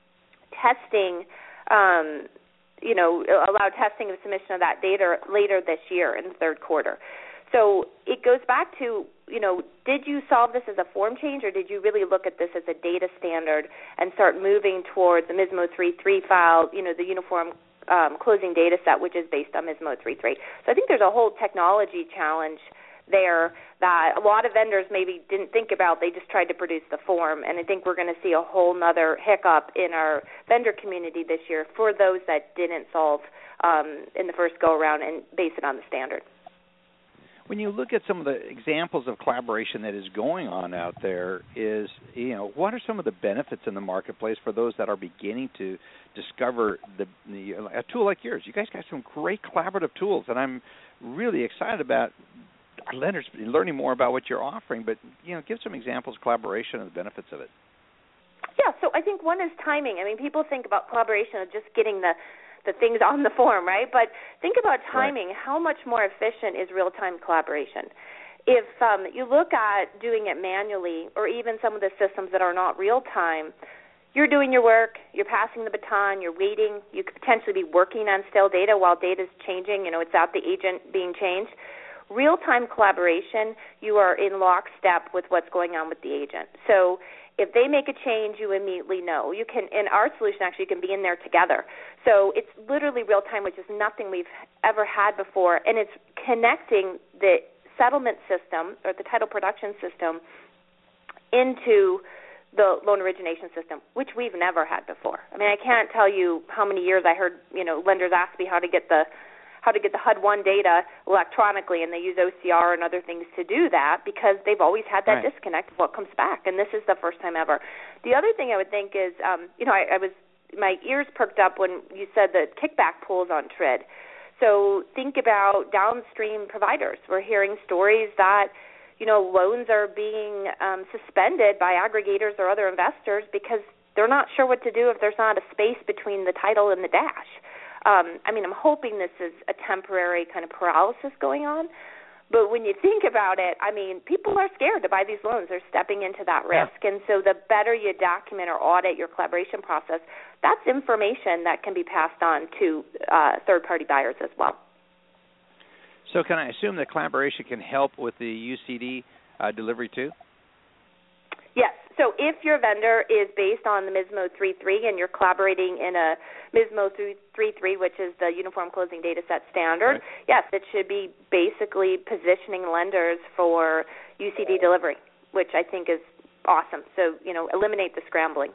testing, um, you know, allow testing of submission of that data later this year in the third quarter. So it goes back to, you know, did you solve this as a form change, or did you really look at this as a data standard and start moving towards the M I S M O three three file, you know, the uniform Um, closing data set, which is based on M I S M O three three. So I think there's a whole technology challenge there that a lot of vendors maybe didn't think about. They just tried to produce the form, and I think we're going to see a whole nother hiccup in our vendor community this year for those that didn't solve um, in the first go-around and base it on the standard. When you look at some of the examples of collaboration that is going on out there, is, you know, what are some of the benefits in the marketplace for those that are beginning to discover the, the a tool like yours? You guys got some great collaborative tools, and I'm really excited about our lenders learning more about what you're offering. But, you know, give some examples of collaboration and the benefits of it. Yeah, so I think one is timing. I mean, people think about collaboration of just getting the the things on the form, right? But think about timing. Right. How much more efficient is real-time collaboration? If um, you look at doing it manually, or even some of the systems that are not real-time, you're doing your work, you're passing the baton, you're waiting, you could potentially be working on stale data while data's changing, you know, it's out the agent being changed. Real-time collaboration, you are in lockstep with what's going on with the agent. So if they make a change, you immediately know. You can, in our solution, actually, you can be in there together. So it's literally real time, which is nothing we've ever had before, and it's connecting the settlement system or the title production system into the loan origination system, which we've never had before. I mean, I can't tell you how many years I heard, you know, lenders ask me how to get the how to get the H U D one data electronically, and they use O C R and other things to do that because they've always had that right. disconnect of what comes back, and this is the first time ever. The other thing I would think is, um, you know, I, I was my ears perked up when you said the kickback pools on T R I D. So think about downstream providers. We're hearing stories that, you know, loans are being um, suspended by aggregators or other investors because they're not sure what to do if there's not a space between the title and the dash. Um, I mean, I'm hoping this is a temporary kind of paralysis going on. But when you think about it, I mean, people are scared to buy these loans. They're stepping into that risk. Yeah. And so the better you document or audit your collaboration process, that's information that can be passed on to uh, third-party buyers as well. So can I assume that collaboration can help with the U C D uh, delivery too? Yes. So if your vendor is based on the M I S M O three three and you're collaborating in a M I S M O three three, which is the Uniform Closing Data Set standard, right. yes, it should be basically positioning lenders for U C D delivery, which I think is awesome. So, you know, eliminate the scrambling.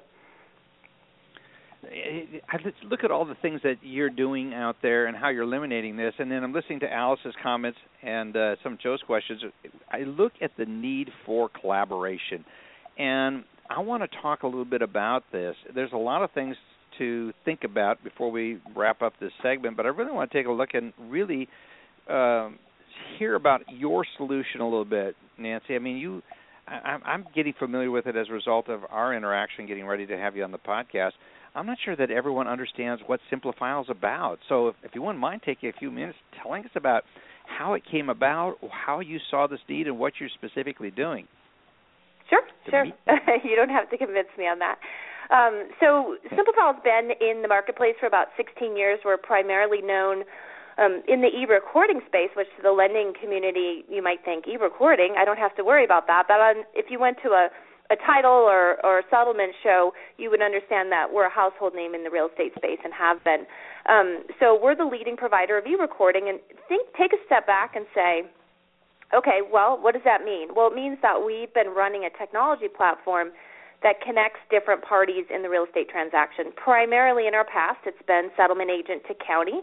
Let's look at all the things that you're doing out there and how you're eliminating this. And then I'm listening to Alice's comments and uh, some of Joe's questions. I look at the need for collaboration. And I want to talk a little bit about this. There's a lot of things to think about before we wrap up this segment, but I really want to take a look and really um, hear about your solution a little bit, Nancy. I mean, you, I, I'm getting familiar with it as a result of our interaction, getting ready to have you on the podcast. I'm not sure that everyone understands what Simplifile is about. So if, if you wouldn't mind taking a few minutes telling us about how it came about, how you saw this need, and what you're specifically doing. Sure, sure. You don't have to convince me on that. Um, so Simplifile has been in the marketplace for about sixteen years. We're primarily known um, in the e-recording space, which to the lending community you might think, e-recording, I don't have to worry about that. But on, if you went to a, a title or, or a settlement show, you would understand that we're a household name in the real estate space and have been. Um, so we're the leading provider of e-recording. And think, take a step back and say, okay, well, what does that mean? Well, it means that we've been running a technology platform that connects different parties in the real estate transaction. Primarily in our past, it's been settlement agent to county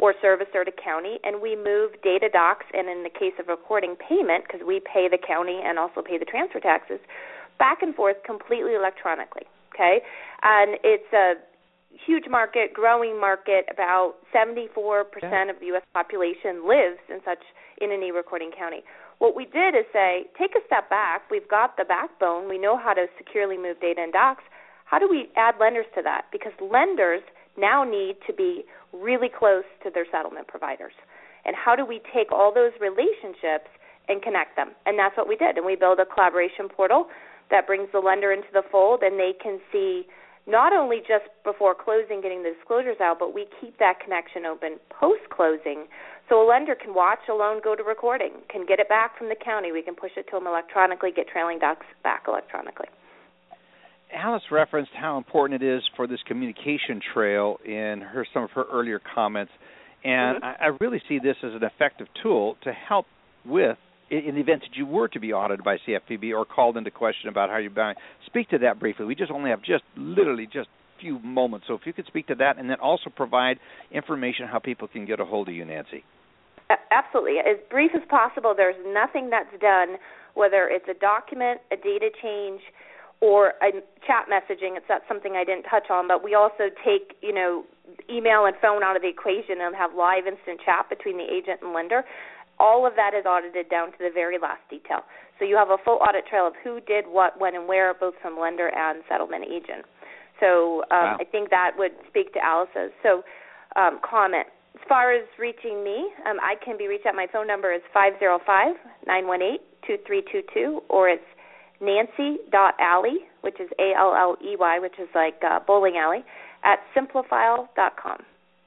or servicer to county, and we move data docs, and in the case of recording payment, because we pay the county and also pay the transfer taxes, back and forth completely electronically, okay? And it's a huge market, growing market. About seventy-four percent yeah. of the U S population lives in such in an e-recording county. What we did is say, take a step back. We've got the backbone. We know how to securely move data and docs. How do we add lenders to that? Because lenders now need to be really close to their settlement providers. And how do we take all those relationships and connect them? And that's what we did. And we built a collaboration portal that brings the lender into the fold, and they can see not only just before closing getting the disclosures out, but we keep that connection open post-closing. So a lender can watch a loan go to recording, can get it back from the county. We can push it to them electronically, get trailing docs back electronically. Alice referenced how important it is for this communication trail in her some of her earlier comments, and mm-hmm. I, I really see this as an effective tool to help with, in the event that you were to be audited by C F P B or called into question about how you're buying. Speak to that briefly. We just only have just literally just a few moments, so if you could speak to that and then also provide information how people can get a hold of you, Nancy. Absolutely. As brief as possible. There's nothing that's done, whether it's a document, a data change, or a chat messaging. It's not something I didn't touch on, but we also take, you know, email and phone out of the equation and have live instant chat between the agent and lender. All of that is audited down to the very last detail. So you have a full audit trail of who did what, when, and where, both from lender and settlement agent. So um, wow. I think that would speak to Alice's. So um, comment. As far as reaching me, um, I can be reached at my phone number is five oh five, nine one eight, two three two two, or it's nancy.alley, which is A L L E Y, which is like uh, bowling alley, at simplifile dot com.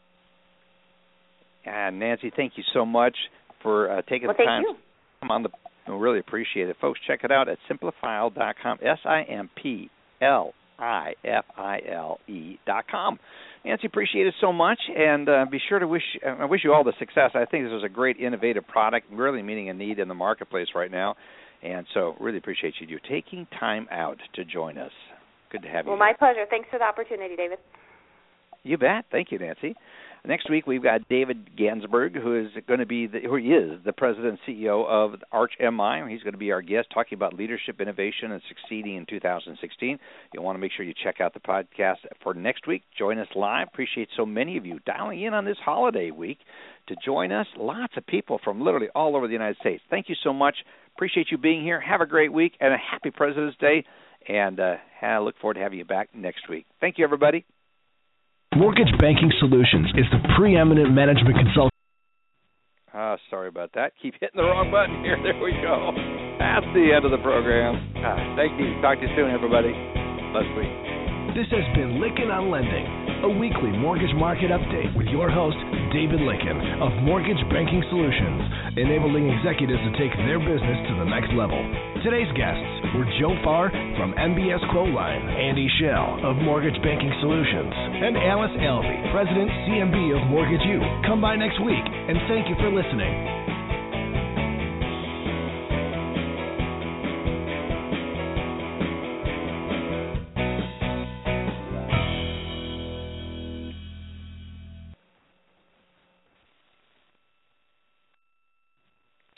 And Nancy, thank you so much for uh, taking well, the time you. to come on the. We really appreciate it. Folks, check it out at simplifile dot com, S I M P L I F I L E dot com. Nancy, appreciate it so much, and uh, be sure to wish uh, I wish you all the success. I think this is a great, innovative product, really meeting a need in the marketplace right now, and so really appreciate you taking time out to join us. Good to have you. Well, my pleasure. Thanks for the opportunity, David. You bet. Thank you, Nancy. Next week, we've got David Gansberg, who is going to be, the, who he is, the president and C E O of Arch M I. He's going to be our guest, talking about leadership, innovation, and succeeding in two thousand sixteen. You'll want to make sure you check out the podcast for next week. Join us live. Appreciate so many of you dialing in on this holiday week to join us. Lots of people from literally all over the United States. Thank you so much. Appreciate you being here. Have a great week and a happy President's Day. And uh, I look forward to having you back next week. Thank you, everybody. Mortgage Banking Solutions is the preeminent management consultant. Oh, sorry about that. Keep hitting the wrong button here. There we go. That's the end of the program. Ah, thank you. Talk to you soon, everybody. Blessed week. This has been Lykken on Lending, a weekly mortgage market update with your host, David Lykken of Mortgage Banking Solutions, enabling executives to take their business to the next level. Today's guests were Joe Farr from M B S Quoteline, Andy Schell of Mortgage Banking Solutions, and Alice Alvey, President, C M B of Mortgage U. Come by next week, and thank you for listening.